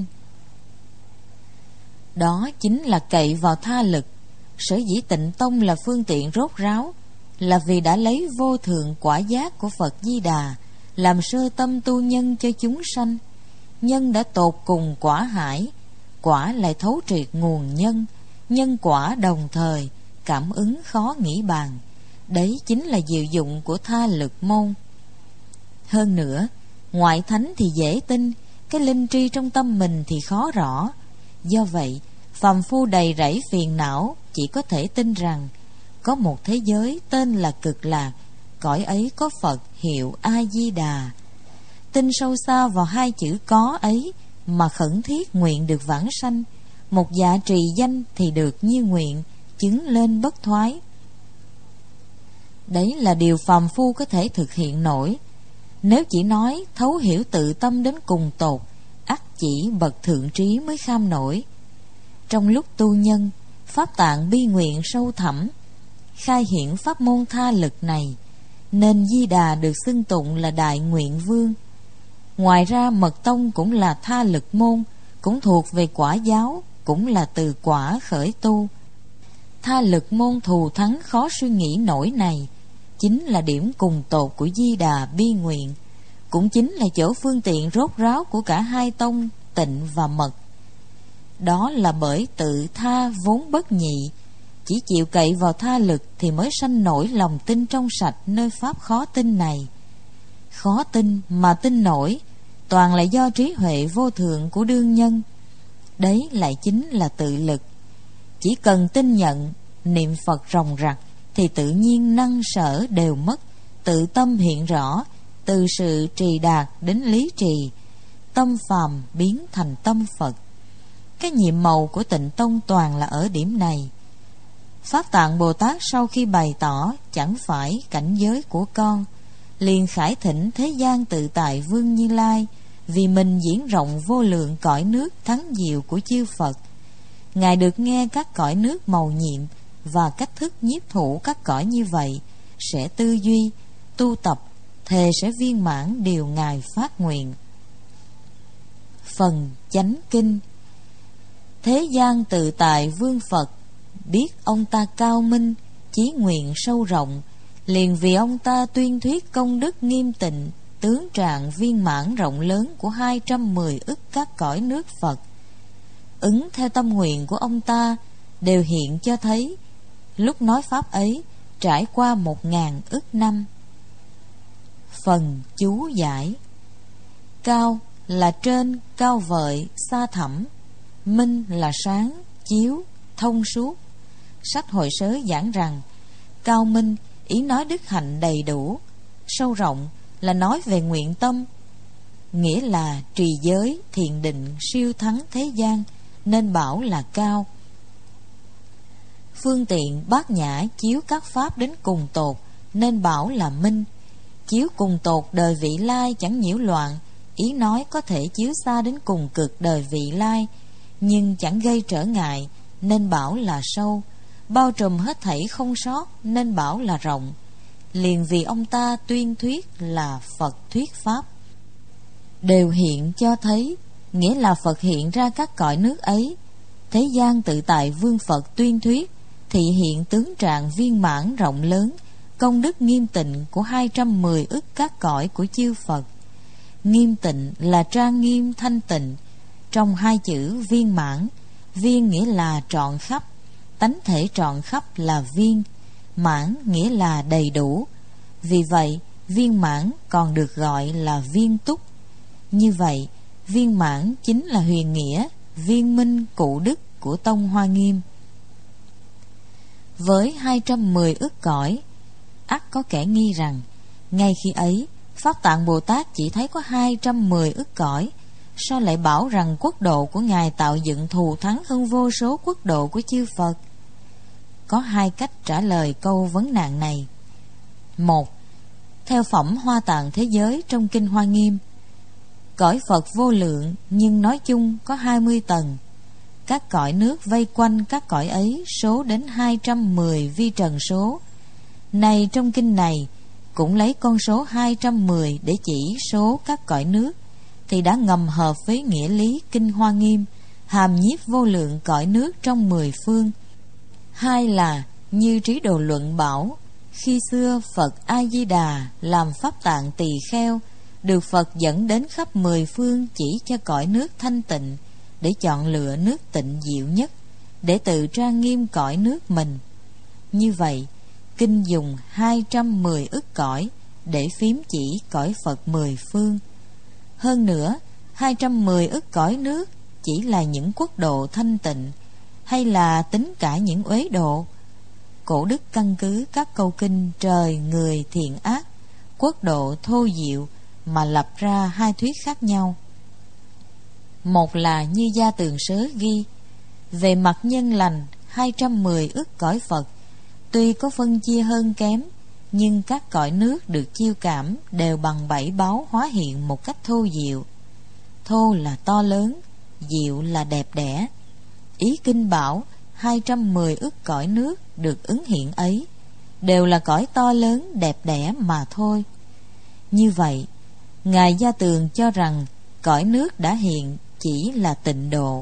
Speaker 1: Đó chính là cậy vào tha lực. Sở dĩ Tịnh Tông là phương tiện rốt ráo, là vì đã lấy vô thượng quả giác của Phật Di Đà làm sơ tâm tu nhân cho chúng sanh. Nhân đã tột cùng quả hải, quả lại thấu triệt nguồn nhân, nhân quả đồng thời, cảm ứng khó nghĩ bàn. Đấy chính là diệu dụng của tha lực môn. Hơn nữa, ngoại thánh thì dễ tin, cái linh tri trong tâm mình thì khó rõ. Do vậy, phàm phu đầy rẫy phiền não chỉ có thể tin rằng có một thế giới tên là Cực Lạc, cõi ấy có Phật hiệu A Di Đà. Tin sâu xa vào hai chữ có ấy mà khẩn thiết nguyện được vãng sanh, một dạ trì danh thì được như nguyện, chứng lên bất thoái. Đấy là điều phàm phu có thể thực hiện nổi. Nếu chỉ nói thấu hiểu tự tâm đến cùng tột, ắt chỉ bậc thượng trí mới kham nổi. Trong lúc tu nhân, Pháp Tạng bi nguyện sâu thẳm, khai hiển pháp môn tha lực này, nên Di Đà được xưng tụng là Đại Nguyện Vương. Ngoài ra Mật Tông cũng là tha lực môn, cũng thuộc về quả giáo, cũng là từ quả khởi tu. Tha lực môn thù thắng khó suy nghĩ nổi này, chính là điểm cùng tột của Di Đà bi nguyện, cũng chính là chỗ phương tiện rốt ráo của cả hai tông Tịnh và Mật. Đó là bởi tự tha vốn bất nhị, chỉ chịu cậy vào tha lực thì mới sanh nổi lòng tin trong sạch nơi pháp khó tin này. Khó tin mà tin nổi, toàn là do trí huệ vô thượng của đương nhân. Đấy lại chính là tự lực. Chỉ cần tin nhận, niệm Phật ròng rặc, thì tự nhiên năng sở đều mất, tự tâm hiện rõ, từ sự trì đạt đến lý trì, tâm phàm biến thành tâm Phật. Cái nhiệm màu của Tịnh Tông toàn là ở điểm này. Pháp Tạng Bồ Tát sau khi bày tỏ chẳng phải cảnh giới của con, liền khải thỉnh thế gian tự tại Vương Như Lai, vì mình diễn rộng vô lượng cõi nước thắng diệu của chư Phật. Ngài được nghe các cõi nước màu nhiệm và cách thức nhiếp thủ các cõi như vậy, sẽ tư duy, tu tập, thề sẽ viên mãn điều Ngài phát nguyện. Phần Chánh Kinh. Thế gian tự tại Vương Phật biết ông ta cao minh, chí nguyện sâu rộng, liền vì ông ta tuyên thuyết công đức nghiêm tịnh, tướng trạng viên mãn rộng lớn của hai trăm mười ức các cõi nước Phật. Ứng theo tâm nguyện của ông ta, đều hiện cho thấy lúc nói pháp ấy trải qua một ngàn ức năm. Phần chú giải. Cao là trên, cao vời, xa thẳm. Minh là sáng, chiếu, thông suốt. Sách Hội Sớ giảng rằng cao minh ý nói đức hạnh đầy đủ, sâu rộng là nói về nguyện tâm, nghĩa là trì giới, thiền định, siêu thắng thế gian, nên bảo là cao. Phương tiện bát nhã chiếu các pháp đến cùng tột, nên bảo là minh. Chiếu cùng tột đời vị lai chẳng nhiễu loạn, ý nói có thể chiếu xa đến cùng cực đời vị lai, nhưng chẳng gây trở ngại, nên bảo là sâu. Bao trùm hết thảy không sót, nên bảo là rộng. Liền vì ông ta tuyên thuyết là Phật thuyết pháp. Đều hiện cho thấy, nghĩa là Phật hiện ra các cõi nước ấy. Thế gian tự tại Vương Phật tuyên thuyết, thị hiện tướng trạng viên mãn rộng lớn, công đức nghiêm tịnh của hai trăm mười ức các cõi của chư Phật. Nghiêm tịnh là trang nghiêm thanh tịnh. Trong hai chữ viên mãn, viên nghĩa là trọn khắp, tánh thể trọn khắp là viên, mãn nghĩa là đầy đủ. Vì vậy viên mãn còn được gọi là viên túc. Như vậy viên mãn chính là huyền nghĩa, viên minh cụ đức của tông Hoa Nghiêm. Với hai trăm mười ức cõi, ắt có kẻ nghi rằng ngay khi ấy Pháp Tạng Bồ Tát chỉ thấy có hai trăm mười ức cõi, sao lại bảo rằng quốc độ của Ngài tạo dựng thù thắng hơn vô số quốc độ của chư Phật? Có hai cách trả lời câu vấn nạn này. Một, theo phẩm Hoa Tạng thế giới trong Kinh Hoa Nghiêm, cõi Phật vô lượng nhưng nói chung có hai mươi tầng. Các cõi nước vây quanh các cõi ấy số đến hai trăm mười vi trần số. Này trong kinh này cũng lấy con số hai trăm mười để chỉ số các cõi nước, thì đã ngầm hợp với nghĩa lý Kinh Hoa Nghiêm, hàm nhiếp vô lượng cõi nước trong mười phương. Hai là như Trí Đồ luận bảo, khi xưa Phật A Di Đà làm pháp tạng tỳ kheo, được Phật dẫn đến khắp mười phương chỉ cho cõi nước thanh tịnh, để chọn lựa nước tịnh diệu nhất, để tự trang nghiêm cõi nước mình. Như vậy kinh dùng hai trăm mười ức cõi để phím chỉ cõi Phật mười phương. Hơn nữa, hai trăm mười ức cõi nước chỉ là những quốc độ thanh tịnh, hay là tính cả những uế độ? Cổ đức căn cứ các câu kinh trời, người, thiện ác, quốc độ, thô diệu mà lập ra hai thuyết khác nhau. Một là như Gia Tường Sớ ghi, về mặt nhân lành, hai trăm mười ức cõi Phật tuy có phân chia hơn kém, nhưng các cõi nước được chiêu cảm đều bằng bảy báu hóa hiện một cách thô diệu. Thô là to lớn, diệu là đẹp đẽ. Ý kinh bảo hai trăm mười ức cõi nước được ứng hiện ấy đều là cõi to lớn đẹp đẽ mà thôi. Như vậy, Ngài Gia Tường cho rằng cõi nước đã hiện chỉ là tịnh độ.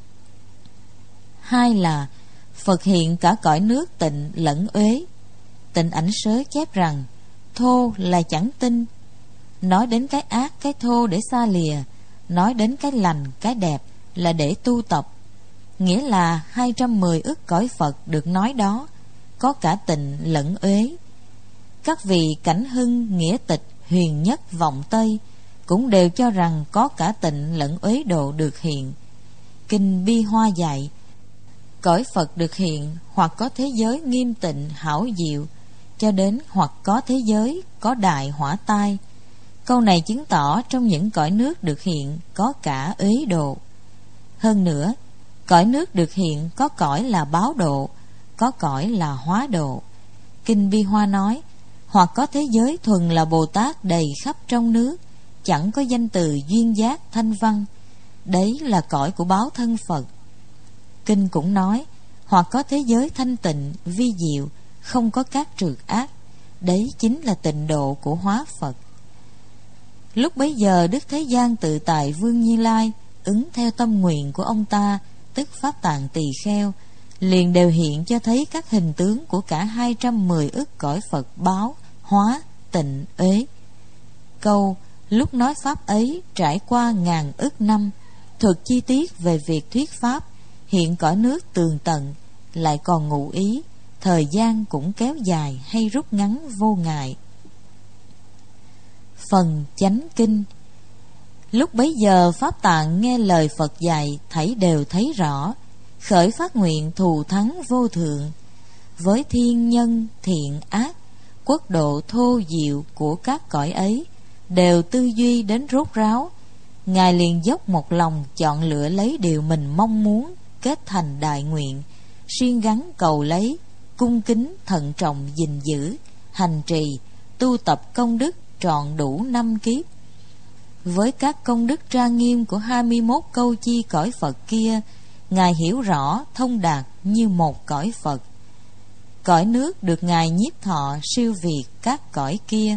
Speaker 1: Hai là Phật hiện cả cõi nước tịnh lẫn uế. Tịnh Ảnh Sớ chép rằng thô là chẳng tinh, nói đến cái ác cái thô để xa lìa, nói đến cái lành cái đẹp là để tu tập. Nghĩa là hai trăm mười ức cõi Phật được nói đó có cả tịnh lẫn uế. Các vị Cảnh Hưng, Nghĩa Tịch, Huyền Nhất, Vọng Tây cũng đều cho rằng có cả tịnh lẫn uế độ được hiện. Kinh Bi Hoa dạy cõi Phật được hiện hoặc có thế giới nghiêm tịnh hảo diệu, cho đến hoặc có thế giới có đại hỏa tai. Câu này chứng tỏ trong những cõi nước được hiện có cả uế độ. Hơn nữa, cõi nước được hiện có cõi là báo độ, có cõi là hóa độ. Kinh Bi Hoa nói: hoặc có thế giới thuần là Bồ Tát đầy khắp trong nước, chẳng có danh từ duyên giác thanh văn, đấy là cõi của báo thân Phật. Kinh cũng nói: hoặc có thế giới thanh tịnh vi diệu, không có các trượt ác, đấy chính là tịnh độ của hóa Phật. Lúc bấy giờ Đức Thế Gian Tự Tại Vương Như Lai ứng theo tâm nguyện của ông ta, tức Pháp Tạng Tỳ Kheo, liền đều hiện cho thấy các hình tướng của cả hai trăm mười ức cõi Phật báo, hóa, tịnh, uế. Câu lúc nói Pháp ấy trải qua ngàn ức năm, thuật chi tiết về việc thuyết Pháp, hiện cõi nước tường tận, lại còn ngụ ý, thời gian cũng kéo dài hay rút ngắn vô ngại. Phần chánh kinh. Lúc bấy giờ Pháp Tạng nghe lời Phật dạy, thảy đều thấy rõ, khởi phát nguyện thù thắng vô thượng. Với thiên nhân thiện ác, quốc độ thô diệu của các cõi ấy, đều tư duy đến rốt ráo. Ngài liền dốc một lòng chọn lựa lấy điều mình mong muốn, kết thành đại nguyện, siêng gắng cầu lấy, cung kính thận trọng gìn giữ, hành trì, tu tập công đức trọn đủ năm kiếp. Với các công đức trang nghiêm của hai mươi mốt câu chi cõi Phật kia, Ngài hiểu rõ thông đạt như một cõi Phật. Cõi nước được Ngài nhiếp thọ siêu việt các cõi kia.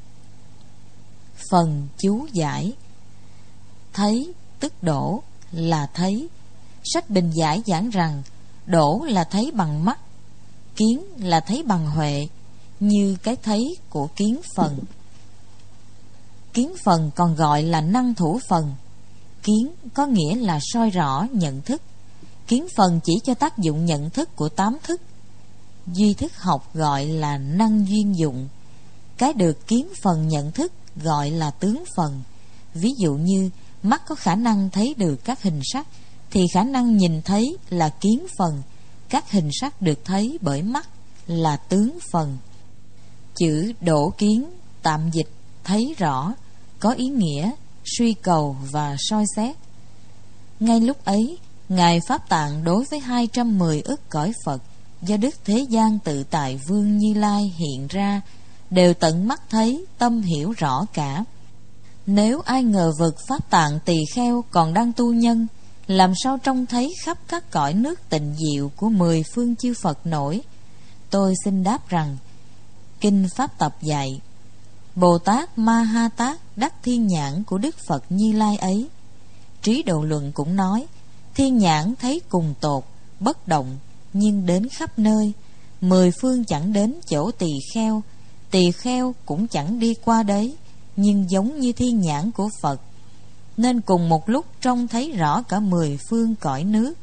Speaker 1: Phần chú giải. Thấy tức đổ là thấy. Sách Bình Giải giảng rằng đổ là thấy bằng mắt, kiến là thấy bằng huệ, như cái thấy của kiến phần. Kiến phần còn gọi là năng thủ phần. Kiến có nghĩa là soi rõ nhận thức. Kiến phần chỉ cho tác dụng nhận thức của tám thức. Duy thức học gọi là năng duyên dụng. Cái được kiến phần nhận thức gọi là tướng phần. Ví dụ như mắt có khả năng thấy được các hình sắc, thì khả năng nhìn thấy là kiến phần. Các hình sắc được thấy bởi mắt là tướng phần. Chữ đổ kiến tạm dịch thấy rõ, có ý nghĩa suy cầu và soi xét. Ngay lúc ấy, Ngài Pháp Tạng đối với hai trăm mười ức cõi Phật do Đức Thế Gian Tự Tại Vương Như Lai hiện ra, đều tận mắt thấy, tâm hiểu rõ cả. Nếu ai ngờ vực Pháp Tạng Tỳ Kheo còn đang tu nhân, làm sao trông thấy khắp các cõi nước tịnh diệu của mười phương chư Phật nổi? Tôi xin đáp rằng, Kinh Pháp Tập dạy, Bồ Tát Ma Ha Tát đắc thiên nhãn của Đức Phật Như Lai ấy. Trí Độ Luận cũng nói, thiên nhãn thấy cùng tột, bất động, nhưng đến khắp nơi, mười phương chẳng đến chỗ tỳ kheo, tỳ kheo cũng chẳng đi qua đấy, nhưng giống như thiên nhãn của Phật, nên cùng một lúc trông thấy rõ cả mười phương cõi nước.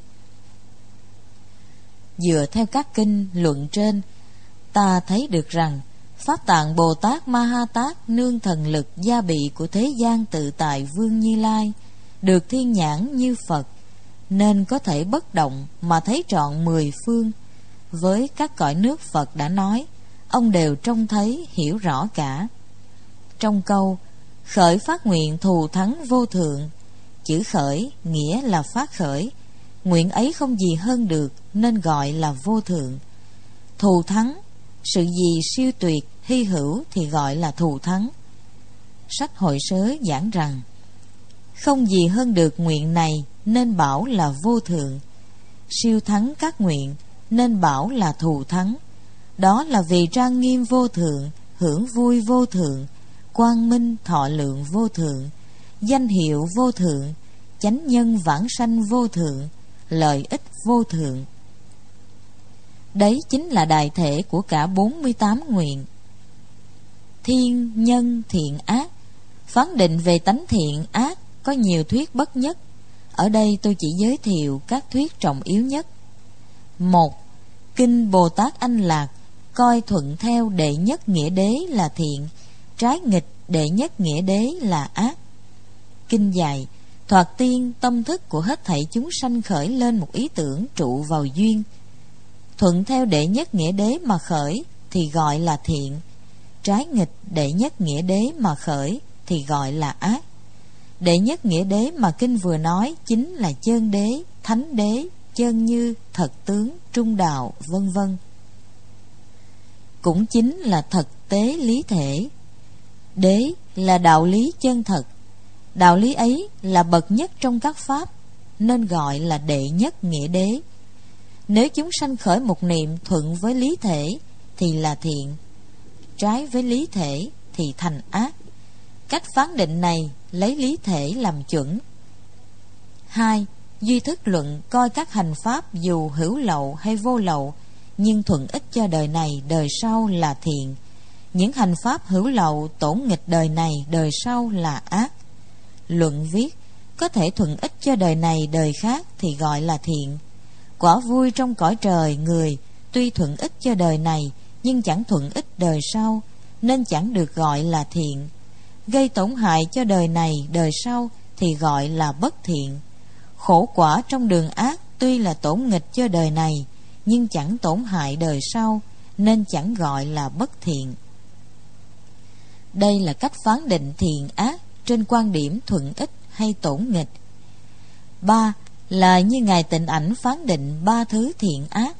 Speaker 1: Dựa theo các kinh luận trên, ta thấy được rằng Pháp Tạng Bồ Tát Ma Ha Tát nương thần lực gia bị của Thế Gian Tự Tại Vương Như Lai, được thiên nhãn như Phật, nên có thể bất động mà thấy trọn mười phương. Với các cõi nước Phật đã nói, ông đều trông thấy hiểu rõ cả. Trong câu khởi phát nguyện thù thắng vô thượng, chữ khởi nghĩa là phát khởi, nguyện ấy không gì hơn được nên gọi là vô thượng. Thù thắng, sự gì siêu tuyệt hy hữu thì gọi là thù thắng. Sách Hội Sớ giảng rằng không gì hơn được nguyện này nên bảo là vô thượng, siêu thắng các nguyện nên bảo là thù thắng. Đó là vì trang nghiêm vô thượng, hưởng vui vô thượng, quang minh thọ lượng vô thượng, danh hiệu vô thượng, chánh nhân vãng sanh vô thượng, lợi ích vô thượng. Đấy chính là đại thể của cả bốn mươi tám nguyện. Thiên nhân thiện ác, phán định về tánh thiện ác có nhiều thuyết bất nhất. Ở đây tôi chỉ giới thiệu các thuyết trọng yếu nhất. Một, Kinh Bồ Tát Anh Lạc coi thuận theo đệ nhất nghĩa đế là thiện, trái nghịch đệ nhất nghĩa đế là ác. Kinh dạy, thoạt tiên tâm thức của hết thảy chúng sanh khởi lên một ý tưởng trụ vào duyên. Thuận theo đệ nhất nghĩa đế mà khởi thì gọi là thiện, trái nghịch đệ nhất nghĩa đế mà khởi thì gọi là ác. Đệ nhất nghĩa đế mà kinh vừa nói chính là chân đế, thánh đế, chân như, thật tướng, trung đạo, vân vân. Cũng chính là thực tế lý thể. Đế là đạo lý chân thật. Đạo lý ấy là bậc nhất trong các pháp, nên gọi là đệ nhất nghĩa đế. Nếu chúng sanh khởi một niệm thuận với lý thể thì là thiện, trái với lý thể thì thành ác. Cách phán định này lấy lý thể làm chuẩn. Hai, duy thức luận coi các hành pháp dù hữu lậu hay vô lậu, nhưng thuận ích cho đời này đời sau là thiện. Những hành pháp hữu lậu tổn nghịch đời này đời sau là ác. Luận viết có thể thuận ích cho đời này đời khác thì gọi là thiện. Quả vui trong cõi trời người tuy thuận ích cho đời này nhưng chẳng thuận ích đời sau, nên chẳng được gọi là thiện. Gây tổn hại cho đời này đời sau thì gọi là bất thiện. Khổ quả trong đường ác tuy là tổn nghịch cho đời này nhưng chẳng tổn hại đời sau, nên chẳng gọi là bất thiện. Đây là cách phán định thiện ác trên quan điểm thuận ích hay tổn nghịch. Ba là như Ngài Tịnh Ảnh phán định ba thứ thiện ác.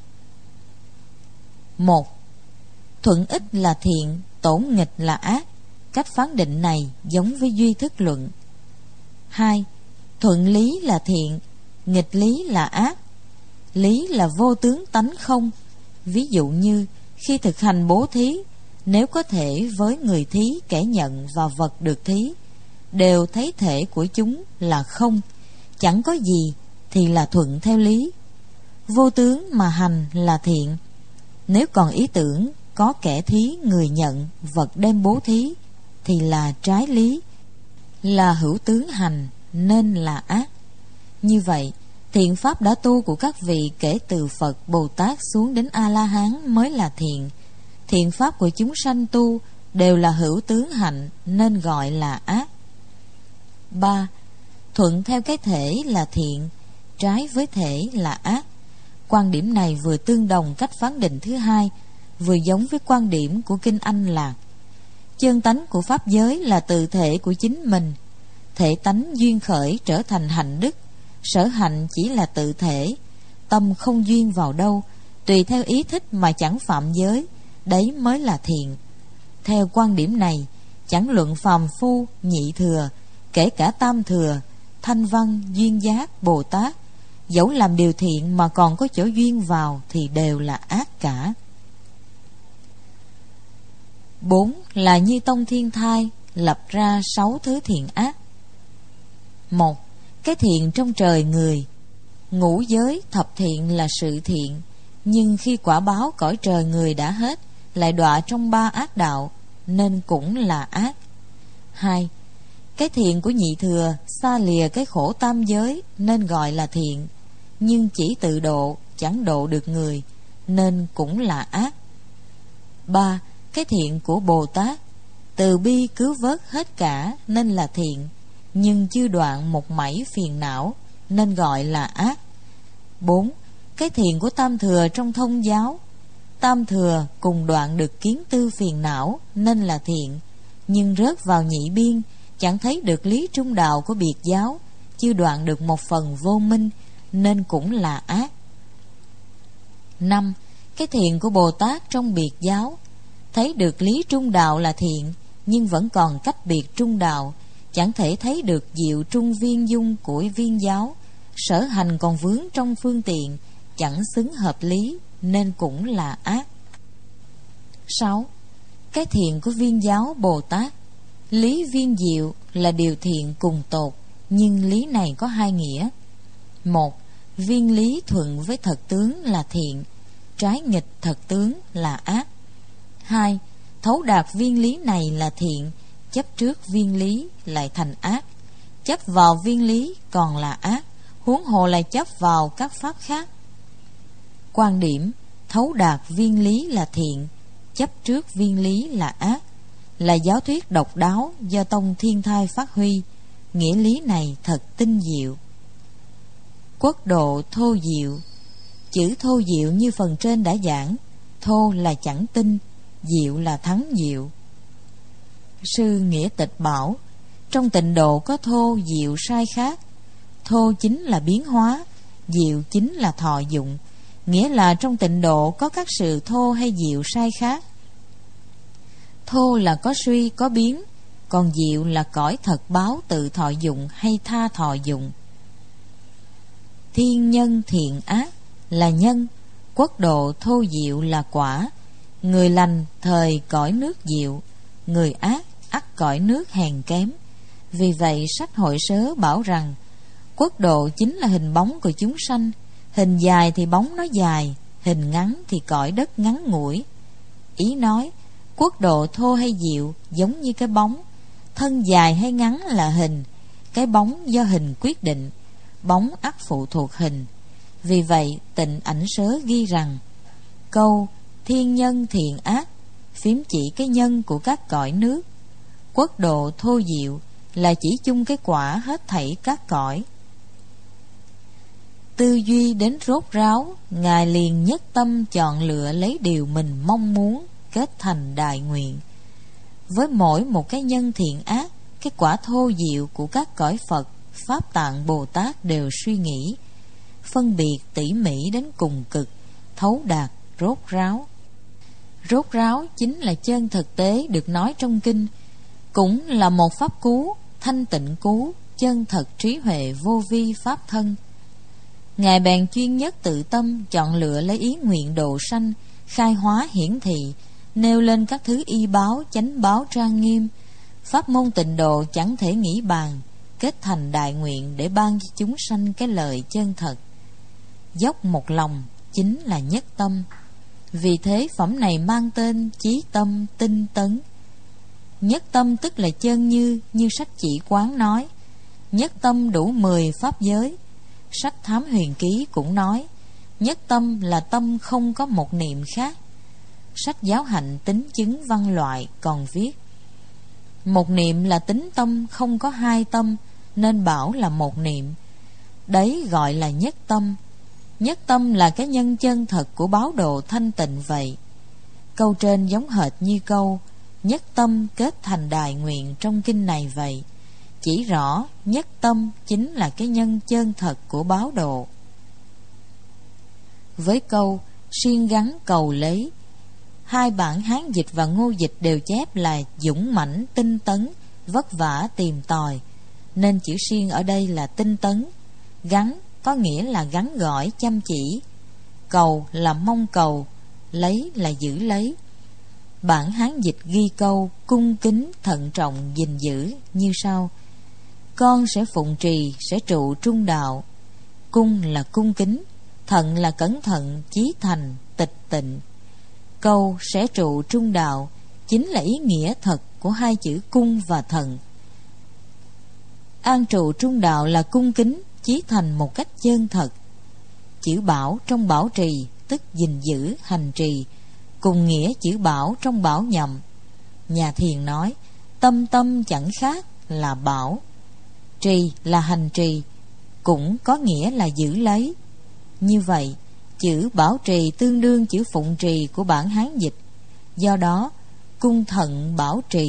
Speaker 1: Một, thuận ích là thiện, tổn nghịch là ác. Cách phán định này giống với duy thức luận. Hai, thuận lý là thiện, nghịch lý là ác. Lý là vô tướng tánh không. Ví dụ như khi thực hành bố thí, nếu có thể với người thí, kẻ nhận và vật được thí đều thấy thể của chúng là không, chẳng có gì thì là thuận theo lý. Vô tướng mà hành là thiện. Nếu còn ý tưởng có kẻ thí, người nhận, vật đem bố thí thì là trái lý, là hữu tướng hành nên là ác. Như vậy thiện pháp đã tu của các vị kể từ Phật, Bồ Tát xuống đến A-la-hán mới là thiện. Thiện pháp của chúng sanh tu đều là hữu tướng hạnh nên gọi là ác. Ba, thuận theo cái thể là thiện, trái với thể là ác. Quan điểm này vừa tương đồng cách phán định thứ hai, vừa giống với quan điểm của Kinh Anh Lạc. Chân tánh của pháp giới là tự thể của chính mình. Thể tánh duyên khởi trở thành hạnh đức. Sở hạnh chỉ là tự thể. Tâm không duyên vào đâu, tùy theo ý thích mà chẳng phạm giới, đấy mới là thiện. Theo quan điểm này, chẳng luận phàm phu, nhị thừa, kể cả tam thừa, thanh văn, duyên giác, Bồ Tát, dẫu làm điều thiện mà còn có chỗ duyên vào thì đều là ác cả. Bốn là như Tông Thiên Thai lập ra sáu thứ thiện ác. Một, cái thiện trong trời người. Ngũ giới thập thiện là sự thiện, nhưng khi quả báo cõi trời người đã hết, lại đọa trong ba ác đạo, nên cũng là ác. Hai, cái thiện của nhị thừa xa lìa cái khổ tam giới nên gọi là thiện, nhưng chỉ tự độ, chẳng độ được người, nên cũng là ác. Ba, cái thiện của Bồ Tát từ bi cứu vớt hết cả nên là thiện, nhưng chưa đoạn một mảy phiền não nên gọi là ác. Bốn, cái thiện của tam thừa trong thông giáo. Tam thừa cùng đoạn được kiến tư phiền não nên là thiện, nhưng rớt vào nhị biên, chẳng thấy được lý trung đạo của biệt giáo, chưa đoạn được một phần vô minh nên cũng là ác. Năm, cái thiện của Bồ Tát trong biệt giáo. Thấy được lý trung đạo là thiện, nhưng vẫn còn cách biệt trung đạo, chẳng thể thấy được diệu trung viên dung của viên giáo. Sở hành còn vướng trong phương tiện, chẳng xứng hợp lý nên cũng là ác. Sáu, cái thiện của viên giáo Bồ Tát. Lý viên diệu là điều thiện cùng tột, nhưng lý này có hai nghĩa. Một, viên lý thuận với thật tướng là thiện, trái nghịch thật tướng là ác. Hai, thấu đạt viên lý này là thiện, chấp trước viên lý lại thành ác. Chấp vào viên lý còn là ác, huống hồ lại chấp vào các pháp khác. Quan điểm thấu đạt viên lý là thiện, chấp trước viên lý là ác là giáo thuyết độc đáo do Tông Thiên Thai phát huy. Nghĩa lý này thật tinh diệu. Quốc độ thô diệu. Chữ thô diệu như phần trên đã giảng. Thô là chẳng tinh, diệu là thắng diệu. Sư Nghĩa Tịch bảo, trong tịnh độ có thô diệu sai khác. Thô chính là biến hóa, diệu chính là thọ dụng, nghĩa là trong tịnh độ có các sự thô hay diệu sai khác. Thô là có suy có biến, còn diệu là cõi thật báo tự thọ dụng hay tha thọ dụng. Thiên nhân thiện ác là nhân, quốc độ thô diệu là quả. Người lành thời cõi nước diệu, người ác ắt cõi nước hèn kém. Vì vậy sách Hội Sớ bảo rằng quốc độ chính là hình bóng của chúng sanh. Hình dài thì bóng nó dài, hình ngắn thì cõi đất ngắn ngủi. Ý nói quốc độ thô hay diệu giống như cái bóng, thân dài hay ngắn là hình, cái bóng do hình quyết định, bóng ắt phụ thuộc hình. Vì vậy Tịnh Ảnh Sớ ghi rằng câu thiên nhân thiện ác phím chỉ cái nhân của các cõi nước, quốc độ thô diệu là chỉ chung cái quả hết thảy các cõi. Tư duy đến rốt ráo, Ngài liền nhất tâm chọn lựa lấy điều mình mong muốn, kết thành đại nguyện. Với mỗi một cái nhân thiện ác, cái quả thô diệu của các cõi Phật, Pháp Tạng Bồ Tát đều suy nghĩ, phân biệt tỉ mỉ đến cùng cực, thấu đạt, rốt ráo. Rốt ráo chính là chân thực tế được nói trong kinh, cũng là một pháp cú, thanh tịnh cú, chân thật trí huệ vô vi pháp thân. Ngài bèn chuyên nhất tự tâm chọn lựa lấy ý nguyện độ sanh, khai hóa hiển thị, nêu lên các thứ y báo, chánh báo trang nghiêm. Pháp môn tịnh độ chẳng thể nghĩ bàn, kết thành đại nguyện để ban cho chúng sanh cái lời chân thật. Dốc một lòng chính là nhất tâm. Vì thế phẩm này mang tên chí tâm tinh tấn. Nhất tâm tức là chân như, như sách Chỉ Quán nói. Nhất tâm đủ mười pháp giới. Sách Thám Huyền Ký cũng nói nhất tâm là tâm không có một niệm khác. Sách Giáo Hạnh Tính Chứng Văn Loại còn viết một niệm là tính tâm, không có hai tâm, nên bảo là một niệm. Đấy gọi là nhất tâm. Nhất tâm là cái nhân chân thật của báo độ thanh tịnh vậy. Câu trên giống hệt như câu nhất tâm kết thành đại nguyện trong kinh này vậy, chỉ rõ nhất tâm chính là cái nhân chân thật của báo độ. Với câu siêng gắng cầu lấy, hai bản Hán dịch và Ngô dịch đều chép là dũng mãnh tinh tấn, vất vả tìm tòi, nên chữ siêng ở đây là tinh tấn. Gắng có nghĩa là gắn gỏi chăm chỉ, cầu là mong cầu, lấy là giữ lấy. Bản Hán dịch ghi câu cung kính thận trọng gìn giữ như sau: con sẽ phụng trì, sẽ trụ trung đạo. Cung là cung kính, thận là cẩn thận, chí thành, tịch tịnh. Câu sẽ trụ trung đạo chính là ý nghĩa thật của hai chữ cung và thận. An trụ trung đạo là cung kính, chí thành một cách chân thật. Chữ bảo trong bảo trì tức gìn giữ, hành trì, cùng nghĩa chữ bảo trong bảo nhậm. Nhà thiền nói tâm tâm chẳng khác là bảo. Trì là hành trì, cũng có nghĩa là giữ lấy. Như vậy chữ bảo trì tương đương chữ phụng trì của bản Hán dịch. Do đó cung thận bảo trì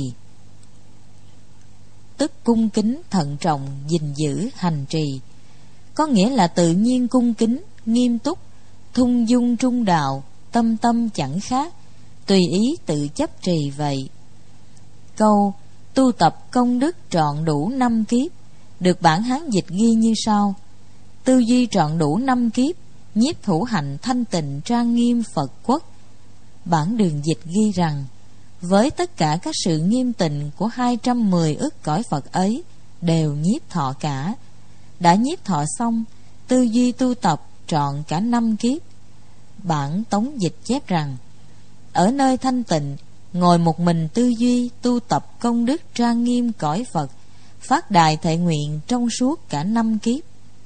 Speaker 1: tức cung kính thận trọng gìn giữ hành trì, có nghĩa là tự nhiên cung kính, nghiêm túc, thung dung trung đạo, tâm tâm chẳng khác, tùy ý tự chấp trì vậy. Câu tu tập công đức trọn đủ năm kiếp được bản Hán dịch ghi như sau: tư duy trọn đủ năm kiếp, nhiếp thủ hạnh thanh tịnh trang nghiêm Phật quốc. Bản Đường dịch ghi rằng với tất cả các sự nghiêm tịnh của hai trăm mười ức cõi Phật ấy đều nhiếp thọ cả. Đã nhiếp thọ xong, tư duy tu tập trọn cả năm kiếp. Bản Tống dịch chép rằng ở nơi thanh tịnh, ngồi một mình tư duy tu tập công đức trang nghiêm cõi Phật, phát đại thệ nguyện trong suốt cả năm kiếp.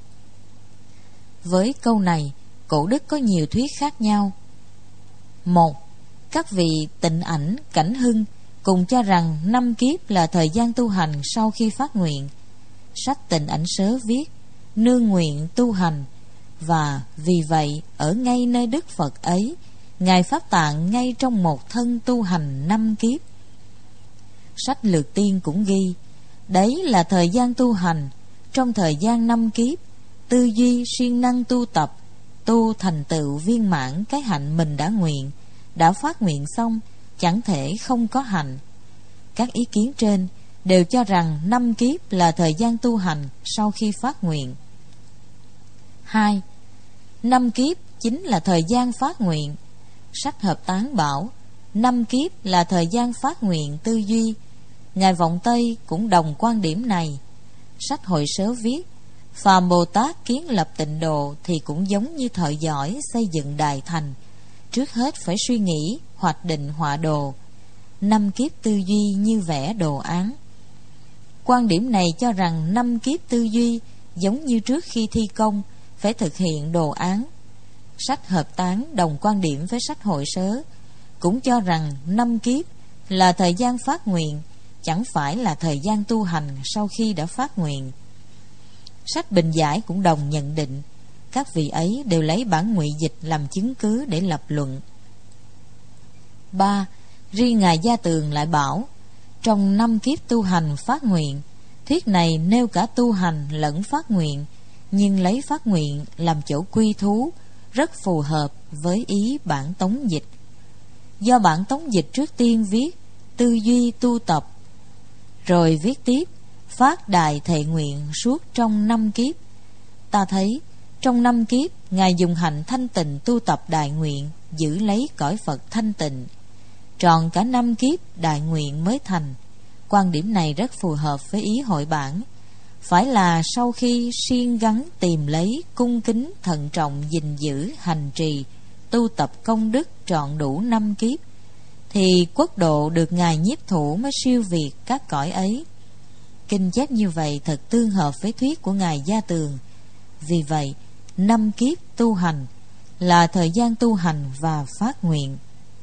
Speaker 1: Với câu này, cổ đức có nhiều thuyết khác nhau. Một, các vị Tịnh Ảnh, Cảnh Hưng cùng cho rằng năm kiếp là thời gian tu hành sau khi phát nguyện. Sách Tịnh Ảnh Sớ viết nương nguyện tu hành, và vì vậy ở ngay nơi Đức Phật ấy, Ngài Pháp Tạng ngay trong một thân tu hành năm kiếp. Sách Lược Tiên cũng ghi đấy là thời gian tu hành. Trong thời gian năm kiếp, tư duy siêng năng tu tập, tu thành tựu viên mãn cái hạnh mình đã nguyện, đã phát nguyện xong, chẳng thể không có hành. Các ý kiến trên đều cho rằng năm kiếp là thời gian tu hành sau khi phát nguyện. Hai, năm kiếp chính là thời gian phát nguyện. Sách Hợp Tán bảo năm kiếp là thời gian phát nguyện tư duy. Ngài Vọng Tây cũng đồng quan điểm này. Sách Hội Sớ viết, phàm Bồ Tát kiến lập tịnh độ thì cũng giống như thợ giỏi xây dựng đài thành, trước hết phải suy nghĩ, hoạch định họa đồ. Năm kiếp tư duy như vẽ đồ án. Quan điểm này cho rằng năm kiếp tư duy giống như trước khi thi công phải thực hiện đồ án. Sách Hợp Tán đồng quan điểm với sách Hội Sớ, cũng cho rằng năm kiếp là thời gian phát nguyện, chẳng phải là thời gian tu hành sau khi đã phát nguyện. Sách Bình Giải cũng đồng nhận định, các vị ấy đều lấy bản ngụy dịch làm chứng cứ để lập luận. Ba, riêng Ngài Gia Tường lại bảo, trong năm kiếp tu hành phát nguyện, thuyết này nêu cả tu hành lẫn phát nguyện, nhưng lấy phát nguyện làm chỗ quy thú, rất phù hợp với ý bản tống dịch. Do bản tống dịch trước tiên viết tư duy tu tập, rồi viết tiếp phát đài thệ nguyện suốt trong năm kiếp. Ta thấy trong năm kiếp Ngài dùng hạnh thanh tịnh tu tập đại nguyện, giữ lấy cõi Phật thanh tịnh, tròn cả năm kiếp đại nguyện mới thành. Quan điểm này rất phù hợp với ý hội bản. Phải là sau khi siêng gắng tìm lấy, cung kính thận trọng gìn giữ hành trì tu tập công đức trọn đủ năm kiếp, thì quốc độ được Ngài Nhiếp Thủ mới siêu việt các cõi ấy. Kinh chép như vậy thật tương hợp với thuyết của Ngài Gia Tường. Vì vậy năm kiếp tu hành là thời gian tu hành và phát nguyện.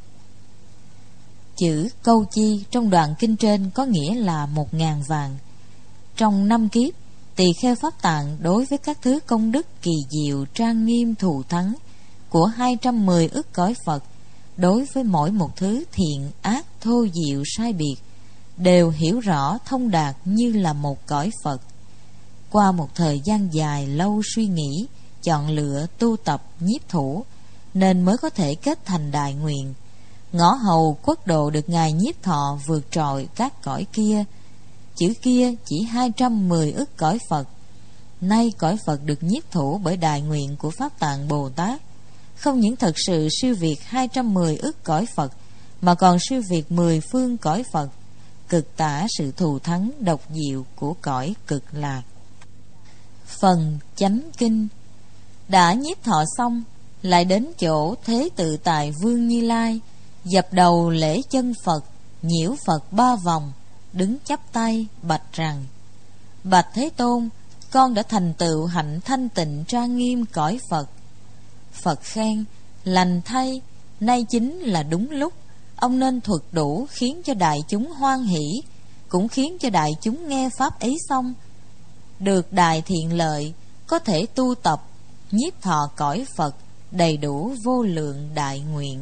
Speaker 1: Chữ câu chi trong đoạn kinh trên có nghĩa là một ngàn vàng. Trong năm kiếp, tỳ kheo Pháp Tạng đối với các thứ công đức kỳ diệu trang nghiêm thù thắng của hai trăm mười ức cõi Phật, đối với mỗi một thứ thiện ác thô diệu sai biệt, đều hiểu rõ thông đạt như là một cõi Phật. Qua một thời gian dài lâu suy nghĩ, chọn lựa tu tập nhiếp thủ, nên mới có thể kết thành đại nguyện. Ngõ hầu quốc độ được Ngài Nhiếp Thọ vượt trội các cõi kia. Chữ kia chỉ hai trăm mười ức cõi Phật. Nay cõi Phật được nhiếp thủ bởi đại nguyện của Pháp Tạng Bồ Tát, không những thật sự siêu việt hai trăm mười ức cõi Phật, mà còn siêu việt mười phương cõi Phật, cực tả sự thù thắng độc diệu của cõi cực lạc. Phần chánh kinh. Đã nhiếp thọ xong, lại đến chỗ Thế Tự Tại Vương Như Lai, dập đầu lễ chân Phật, nhiễu Phật ba vòng, đứng chắp tay bạch rằng: Bạch Thế Tôn, con đã thành tựu hạnh thanh tịnh trang nghiêm cõi Phật. Phật khen: Lành thay, nay chính là đúng lúc. Ông nên thuật đủ khiến cho đại chúng hoan hỷ, cũng khiến cho đại chúng nghe pháp ấy xong, được đại thiện lợi, có thể tu tập nhiếp thọ cõi Phật, đầy đủ vô lượng đại nguyện.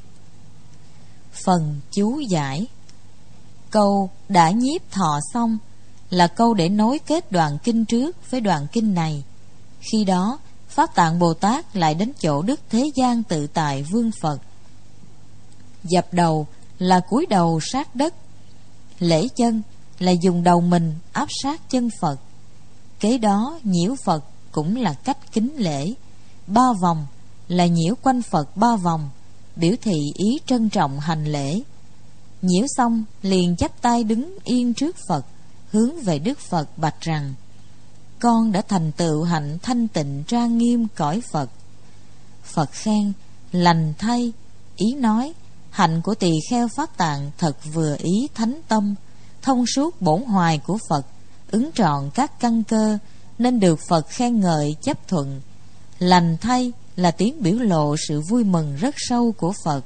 Speaker 1: Phần chú giải. Câu đã nhiếp thọ xong là câu để nối kết đoạn kinh trước với đoạn kinh này. Khi đó Pháp Tạng Bồ Tát lại đến chỗ Đức Thế Gian Tự Tại Vương Phật. Dập đầu là cúi đầu sát đất, lễ chân là dùng đầu mình áp sát chân Phật. Kế đó nhiễu Phật cũng là cách kính lễ. Ba vòng là nhiễu quanh Phật ba vòng, biểu thị ý trân trọng hành lễ. Nhiễu xong liền chắp tay đứng yên trước Phật, hướng về Đức Phật bạch rằng: Con đã thành tựu hạnh thanh tịnh trang nghiêm cõi Phật. Phật khen: Lành thay, ý nói hạnh của tỳ kheo Pháp Tạng thật vừa ý thánh tâm, thông suốt bổn hoài của Phật, ứng trọn các căn cơ, nên được Phật khen ngợi chấp thuận. Lành thay là tiếng biểu lộ sự vui mừng rất sâu của Phật.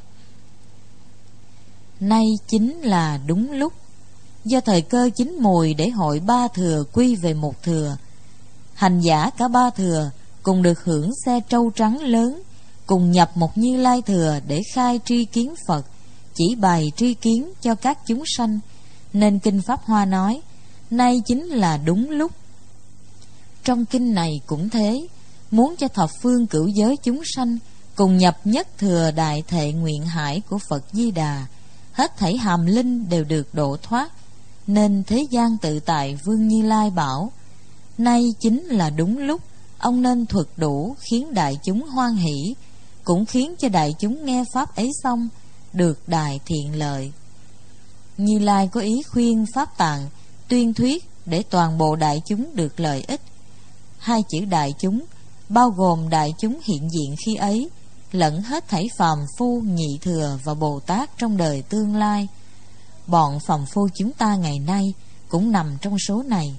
Speaker 1: Nay chính là đúng lúc. Do thời cơ chín mùi để hội ba thừa quy về một thừa, hành giả cả ba thừa cùng được hưởng xe trâu trắng lớn, cùng nhập một Như Lai thừa để khai tri kiến Phật, chỉ bày tri kiến cho các chúng sanh. Nên Kinh Pháp Hoa nói: Nay chính là đúng lúc. Trong kinh này cũng thế, muốn cho thập phương cửu giới chúng sanh cùng nhập nhất thừa đại thệ nguyện hải của Phật Di Đà, hết thảy hàm linh đều được độ thoát, nên thế gian tự tại Vương Như Lai bảo: nay chính là đúng lúc, ông nên thuật đủ khiến đại chúng hoan hỷ, cũng khiến cho đại chúng nghe pháp ấy xong được đại thiện lợi. Như Lai có ý khuyên Pháp Tạng tuyên thuyết để toàn bộ đại chúng được lợi ích. Hai chữ đại chúng bao gồm đại chúng hiện diện khi ấy, lẫn hết thảy phàm phu, nhị thừa và Bồ Tát trong đời tương lai. Bọn phàm phu chúng ta ngày nay cũng nằm trong số này.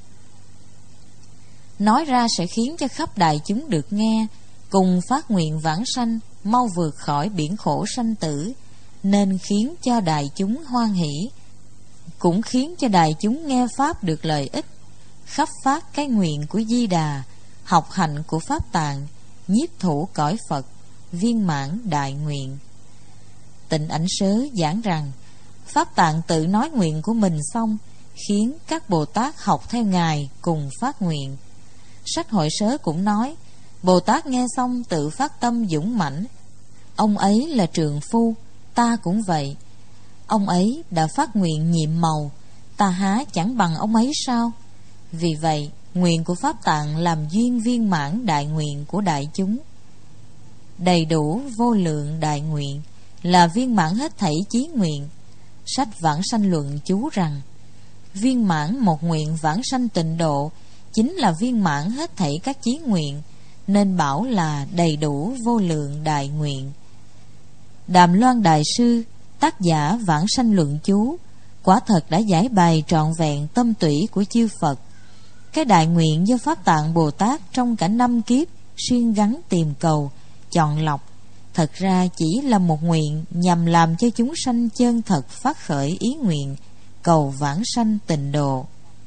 Speaker 1: Nói ra sẽ khiến cho khắp đại chúng được nghe, cùng phát nguyện vãng sanh, mau vượt khỏi biển khổ sanh tử, nên khiến cho đại chúng hoan hỷ, cũng khiến cho đại chúng nghe pháp được lợi ích, khắp phát cái nguyện của Di Đà, học hạnh của Pháp Tạng, nhiếp thủ cõi Phật, viên mãn đại nguyện. Tịnh Ảnh Sớ giảng rằng Pháp Tạng tự nói nguyện của mình xong, khiến các Bồ Tát học theo Ngài cùng phát nguyện. Sách Hội Sớ cũng nói Bồ Tát nghe xong tự phát tâm dũng mãnh. Ông ấy là trượng phu, ta cũng vậy. Ông ấy đã phát nguyện nhiệm màu, ta há chẳng bằng ông ấy sao? Vì vậy, nguyện của Pháp Tạng làm duyên viên mãn đại nguyện của đại chúng. Đầy đủ vô lượng đại nguyện là viên mãn hết thảy chí nguyện. Sách Vãng Sanh Luận chú rằng viên mãn một nguyện vãng sanh tịnh độ chính là viên mãn hết thảy các chí nguyện, nên bảo là đầy đủ vô lượng đại nguyện. Đàm Loan Đại Sư, tác giả Vãng Sanh Luận chú, quả thật đã giải bày trọn vẹn tâm tủy của chư Phật. Cái đại nguyện do Pháp Tạng Bồ Tát trong cả năm kiếp xuyên gắn tìm cầu, chọn lọc, thật ra chỉ là một nguyện nhằm làm cho chúng sanh chân thật phát khởi ý nguyện cầu vãng sanh tịnh độ.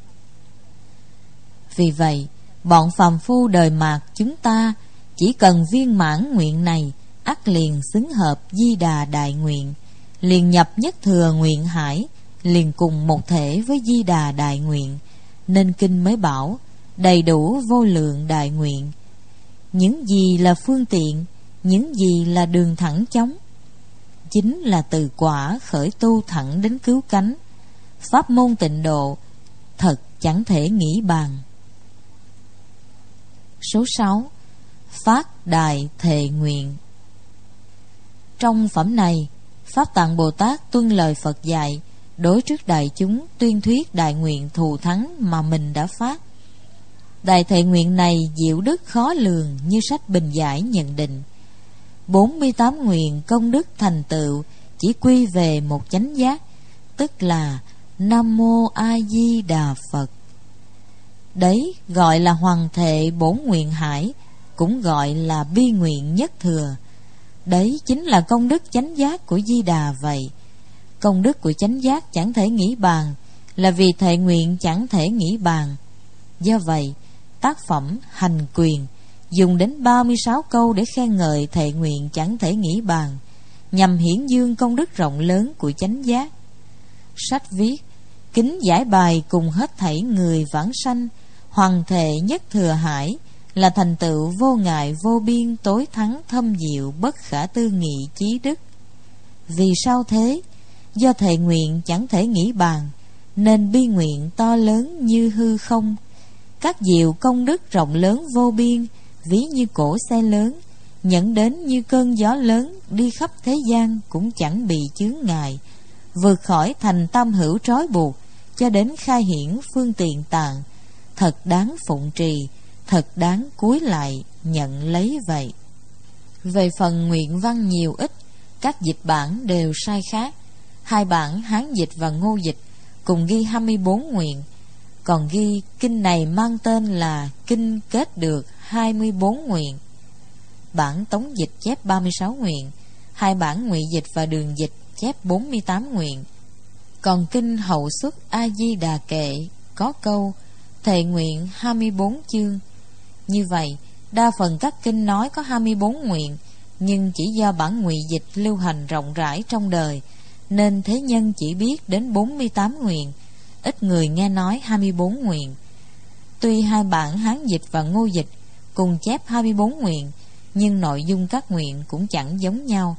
Speaker 1: Vì vậy, bọn phàm phu đời mạt chúng ta chỉ cần viên mãn nguyện này, ắt liền xứng hợp Di Đà đại nguyện, liền nhập nhất thừa nguyện hải, liền cùng một thể với Di Đà đại nguyện, nên kinh mới bảo đầy đủ vô lượng đại nguyện. Những gì là phương tiện, những gì là đường thẳng chóng? Chính là từ quả khởi tu thẳng đến cứu cánh. Pháp môn tịnh độ thật chẳng thể nghĩ bàn. Số sáu. Phát đại thệ nguyện. Trong phẩm này, Pháp Tạng Bồ Tát tuân lời Phật dạy, đối trước đại chúng tuyên thuyết đại nguyện thù thắng mà mình đã phát. Đại thệ nguyện này diệu đức khó lường, như sách Bình Giải nhận định. bốn mươi tám nguyện công đức thành tựu chỉ quy về một chánh giác, tức là Nam Mô A Di Đà Phật. Đấy gọi là hoàng thệ bổn nguyện hải, cũng gọi là bi nguyện nhất thừa. Đấy chính là công đức chánh giác của Di Đà vậy. Công đức của chánh giác chẳng thể nghĩ bàn, là vì thệ nguyện chẳng thể nghĩ bàn. Do vậy, tác phẩm Hành Quyền dùng đến ba mươi sáu câu để khen ngợi thệ nguyện chẳng thể nghĩ bàn, nhằm hiển dương công đức rộng lớn của chánh giác. Sách viết kính giải bài cùng hết thảy người vãng sanh, hoàng thệ nhất thừa hải, là thành tựu vô ngại vô biên tối thắng thâm diệu bất khả tư nghị chí đức. Vì sao thế? Do thệ nguyện chẳng thể nghĩ bàn, nên bi nguyện to lớn như hư không. Các diệu công đức rộng lớn vô biên, ví như cỗ xe lớn, nhận đến như cơn gió lớn, đi khắp thế gian cũng chẳng bị chướng ngại, vượt khỏi thành tam hữu trói buộc, cho đến khai hiển phương tiện tạng. Thật đáng phụng trì, thật đáng cúi lại nhận lấy vậy. Về phần nguyện văn nhiều ít, các dịch bản đều sai khác. Hai bản Hán dịch và Ngô dịch cùng ghi hai mươi bốn nguyện, còn ghi kinh này mang tên là Kinh Kết Được hai mươi bốn nguyện. Bản Tống dịch chép ba mươi sáu nguyện, hai bản Ngụy dịch và Đường dịch chép bốn mươi tám nguyện. Còn kinh Hậu Xuất A Di Đà Kệ có câu thệ nguyện hai mươi bốn chương. Như vậy, đa phần các kinh nói có hai mươi bốn nguyện, nhưng chỉ do bản Ngụy dịch lưu hành rộng rãi trong đời, nên thế nhân chỉ biết đến bốn mươi tám nguyện, ít người nghe nói hai mươi bốn nguyện. tuy hai bản Hán dịch và Ngô dịch cùng chép hai mươi bốn nguyện, nhưng nội dung các nguyện cũng chẳng giống nhau.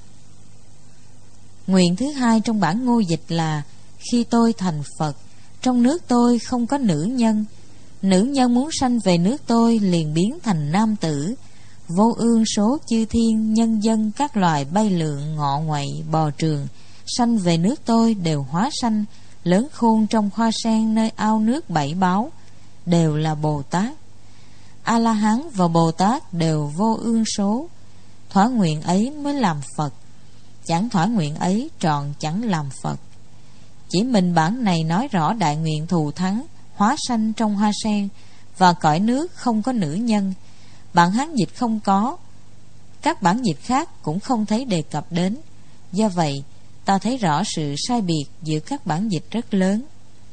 Speaker 1: Nguyện thứ hai trong bản Ngô dịch là: khi tôi thành Phật, trong nước tôi không có nữ nhân. Nữ nhân muốn sanh về nước tôi liền biến thành nam tử. Vô ương số chư thiên, nhân dân các loài bay lượn, ngọ nguậy, bò trường, sanh về nước tôi đều hóa sanh, lớn khôn trong hoa sen nơi ao nước bảy báu, đều là Bồ Tát. A-la-hán và Bồ Tát đều vô ương số. Thỏa nguyện ấy mới làm Phật, chẳng thỏa nguyện ấy trọn chẳng làm Phật. Chỉ mình bản này nói rõ đại nguyện thù thắng, hóa sanh trong hoa sen và cõi nước không có nữ nhân. Bản Hán dịch không có, các bản dịch khác cũng không thấy đề cập đến. Do vậy, ta thấy rõ sự sai biệt giữa các bản dịch rất lớn.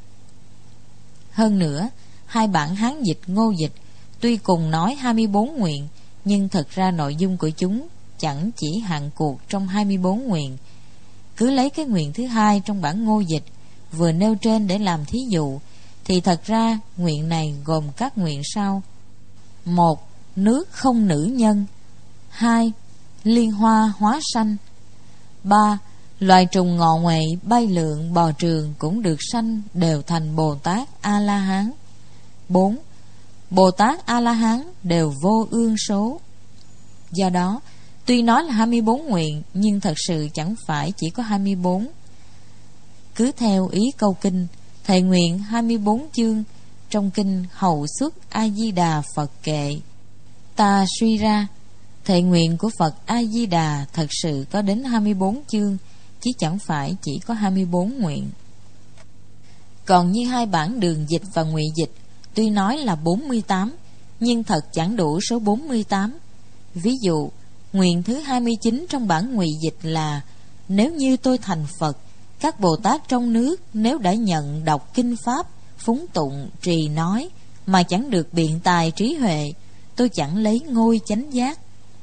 Speaker 1: Hơn nữa, hai bản Hán dịch, Ngô dịch tuy cùng nói hai mươi bốn nguyện, nhưng thật ra nội dung của chúng chẳng chỉ hạn cuộc trong hai mươi bốn nguyện. Cứ lấy cái nguyện thứ hai trong bản Ngô dịch vừa nêu trên để làm thí dụ, thì thật ra nguyện này gồm các nguyện sau: một. Nước không nữ nhân. Hai. Liên hoa hóa sanh. Ba. Loài trùng ngọ nguậy, bay lượn, bò trường cũng được sanh, đều thành Bồ Tát A-la-hán. Bốn. Bồ Tát A-la-hán đều vô ương số. Do đó, tuy nói là hai mươi bốn nguyện, nhưng thật sự chẳng phải chỉ có hai mươi bốn. Cứ theo ý câu kinh, thệ nguyện hai mươi bốn chương trong kinh Hậu Xuất A-di-đà Phật Kệ, ta suy ra thệ nguyện của Phật A-di-đà thật sự có đến hai mươi bốn chương, chứ chẳng phải chỉ có hai mươi bốn nguyện. Còn như hai bản Đường dịch và Ngụy dịch, tuy nói là bốn mươi tám, nhưng thật chẳng đủ số bốn mươi tám. Ví dụ, nguyện thứ hai mươi chín trong bản Ngụy dịch là: nếu như tôi thành Phật, các Bồ Tát trong nước nếu đã nhận đọc kinh pháp, phúng tụng, trì nói mà chẳng được biện tài trí huệ, tôi chẳng lấy ngôi chánh giác.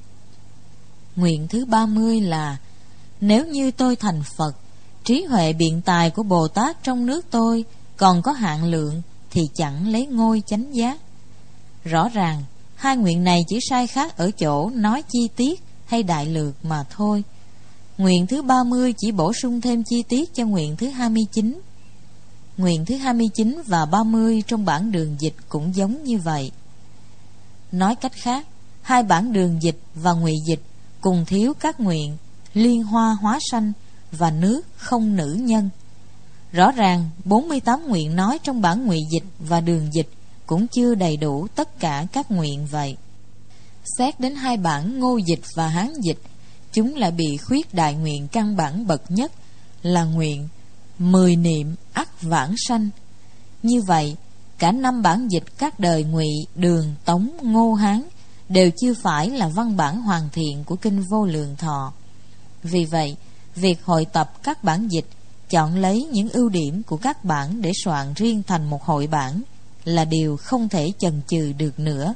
Speaker 1: Nguyện thứ ba mươi là: nếu như tôi thành Phật, trí huệ biện tài của Bồ Tát trong nước tôi còn có hạn lượng, thì chẳng lấy ngôi chánh giác. Rõ ràng hai nguyện này chỉ sai khác ở chỗ nói chi tiết hay đại lược mà thôi. Nguyện thứ ba mươi chỉ bổ sung thêm chi tiết cho nguyện thứ hai mươi chín. Nguyện thứ hai mươi chín và ba mươi trong bản Đường dịch cũng giống như vậy. Nói cách khác, hai bản Đường dịch và Ngụy dịch cùng thiếu các nguyện liên hoa hóa sanh và nước không nữ nhân. Rõ ràng bốn mươi tám nguyện nói trong bản Ngụy dịch và Đường dịch cũng chưa đầy đủ tất cả các nguyện vậy. Xét đến hai bản Ngô dịch và Hán dịch, chúng lại bị khuyết đại nguyện căn bản bậc nhất là nguyện mười niệm ắt vãng sanh. Như vậy, cả năm bản dịch các đời Ngụy, Đường, Tống, Ngô, Hán đều chưa phải là văn bản hoàn thiện của kinh Vô Lượng Thọ. Vì vậy, việc hội tập các bản dịch, chọn lấy những ưu điểm của các bản để soạn riêng thành một hội bản là điều không thể chần chừ được nữa.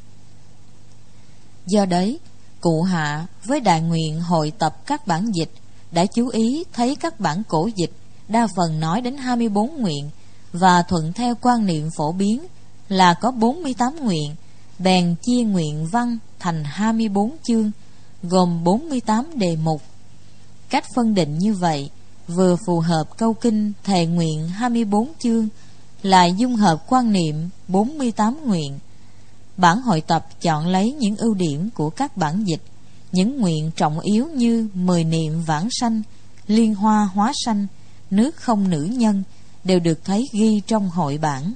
Speaker 1: Do đấy, Cụ Hạ với đại nguyện hội tập các bản dịch đã chú ý thấy các bản cổ dịch đa phần nói đến hai mươi bốn nguyện, và thuận theo quan niệm phổ biến là có bốn mươi tám nguyện, bèn chia nguyện văn thành hai mươi bốn chương, gồm bốn mươi tám đề mục. Cách phân định như vậy vừa phù hợp câu kinh thệ nguyện hai mươi bốn chương, lại dung hợp quan niệm bốn mươi tám nguyện. Bản hội tập chọn lấy những ưu điểm của các bản dịch, những nguyện trọng yếu như mười niệm vãng sanh, liên hoa hóa sanh, nước không nữ nhân đều được thấy ghi trong hội bản.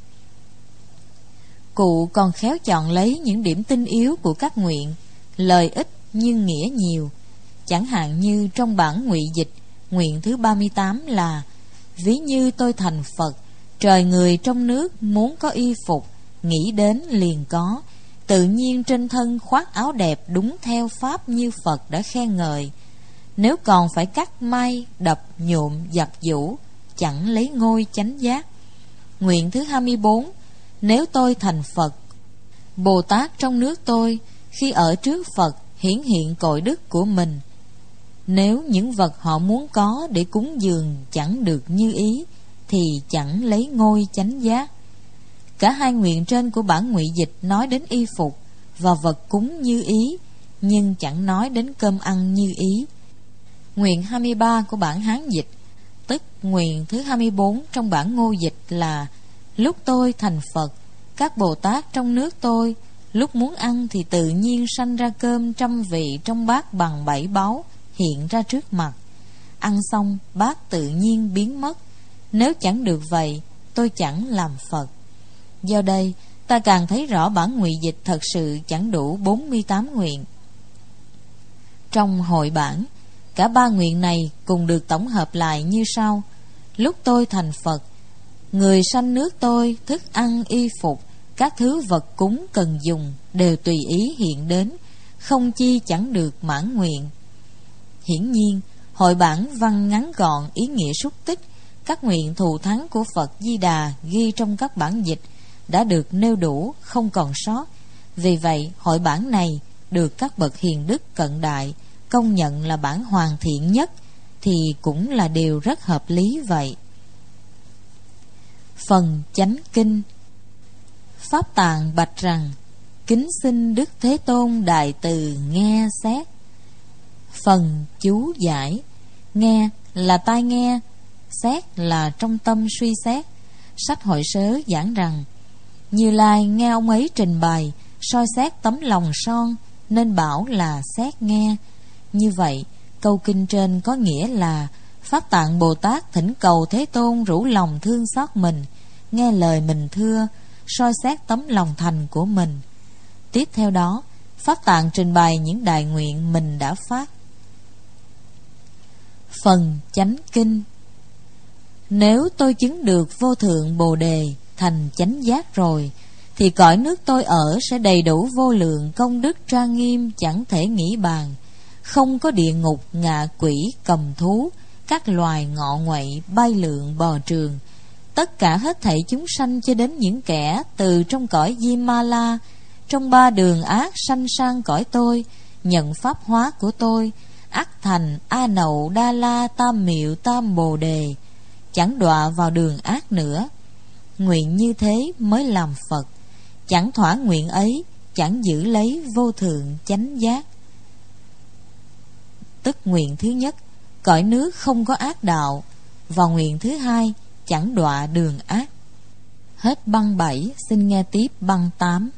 Speaker 1: Cụ còn khéo chọn lấy những điểm tinh yếu của các nguyện, lời ít nhưng nghĩa nhiều. Chẳng hạn như trong bản Ngụy dịch, nguyện thứ ba mươi tám là: ví như tôi thành Phật, trời người trong nước muốn có y phục, nghĩ đến liền có, tự nhiên trên thân khoác áo đẹp đúng theo pháp như Phật đã khen ngợi. Nếu còn phải cắt may, đập, nhuộm, giặt giũ, chẳng lấy ngôi chánh giác. Nguyện thứ hai mươi bốn: nếu tôi thành Phật, Bồ Tát trong nước tôi khi ở trước Phật hiển hiện cội đức của mình. Nếu những vật họ muốn có để cúng dường chẳng được như ý, thì chẳng lấy ngôi chánh giác. Cả hai nguyện trên của bản ngụy dịch nói đến y phục và vật cúng như ý, nhưng chẳng nói đến cơm ăn như ý. Nguyện hai mươi ba của bản Hán dịch, tức nguyện thứ hai mươi bốn trong bản Ngô dịch là: lúc tôi thành Phật, các Bồ Tát trong nước tôi, lúc muốn ăn thì tự nhiên sanh ra cơm trăm vị trong bát bằng bảy báu hiện ra trước mặt. Ăn xong bát tự nhiên biến mất. Nếu chẳng được vậy, tôi chẳng làm Phật. Do đây, ta càng thấy rõ bản ngụy dịch thật sự chẳng đủ bốn mươi tám nguyện. Trong hội bản, cả ba nguyện này cùng được tổng hợp lại như sau: lúc tôi thành Phật, người sanh nước tôi, thức ăn y phục, các thứ vật cúng cần dùng đều tùy ý hiện đến, không chi chẳng được mãn nguyện. Hiển nhiên, hội bản văn ngắn gọn, ý nghĩa xúc tích. Các nguyện thù thắng của Phật Di Đà ghi trong các bản dịch đã được nêu đủ, không còn sót. Vì vậy, hội bản này được các bậc hiền đức cận đại công nhận là bản hoàn thiện nhất, thì cũng là điều rất hợp lý vậy. Phần chánh kinh. Pháp Tạng bạch rằng: kính xin Đức Thế Tôn đại từ nghe xét. Phần chú giải. Nghe là tai nghe, xét là trong tâm suy xét. Sách Hội Sớ giảng rằng: Như Lai nghe ông ấy trình bày, soi xét tấm lòng son, nên bảo là xét nghe. Như vậy, câu kinh trên có nghĩa là Pháp Tạng Bồ Tát thỉnh cầu Thế Tôn rủ lòng thương xót mình, nghe lời mình thưa, soi xét tấm lòng thành của mình. Tiếp theo đó, Pháp Tạng trình bày những đại nguyện mình đã phát. Phần chánh kinh. Nếu tôi chứng được vô thượng Bồ Đề, thành chánh giác rồi, thì cõi nước tôi ở sẽ đầy đủ vô lượng công đức trang nghiêm chẳng thể nghĩ bàn. Không có địa ngục, ngạ quỷ, cầm thú, các loài ngọ nguậy, bay lượn, bò trường. Tất cả hết thảy chúng sanh cho đến những kẻ từ trong cõi Di-ma-la, trong ba đường ác sanh sang cõi tôi, nhận pháp hóa của tôi, ắt thành A Nậu Đa La Tam Miệu Tam Bồ Đề, chẳng đọa vào đường ác nữa. Nguyện như thế mới làm Phật. Chẳng thỏa nguyện ấy, chẳng giữ lấy vô thượng chánh giác. Tức nguyện thứ nhất, cõi nước không có ác đạo. Và nguyện thứ hai, chẳng đọa đường ác. Hết băng bảy, xin nghe tiếp băng tám.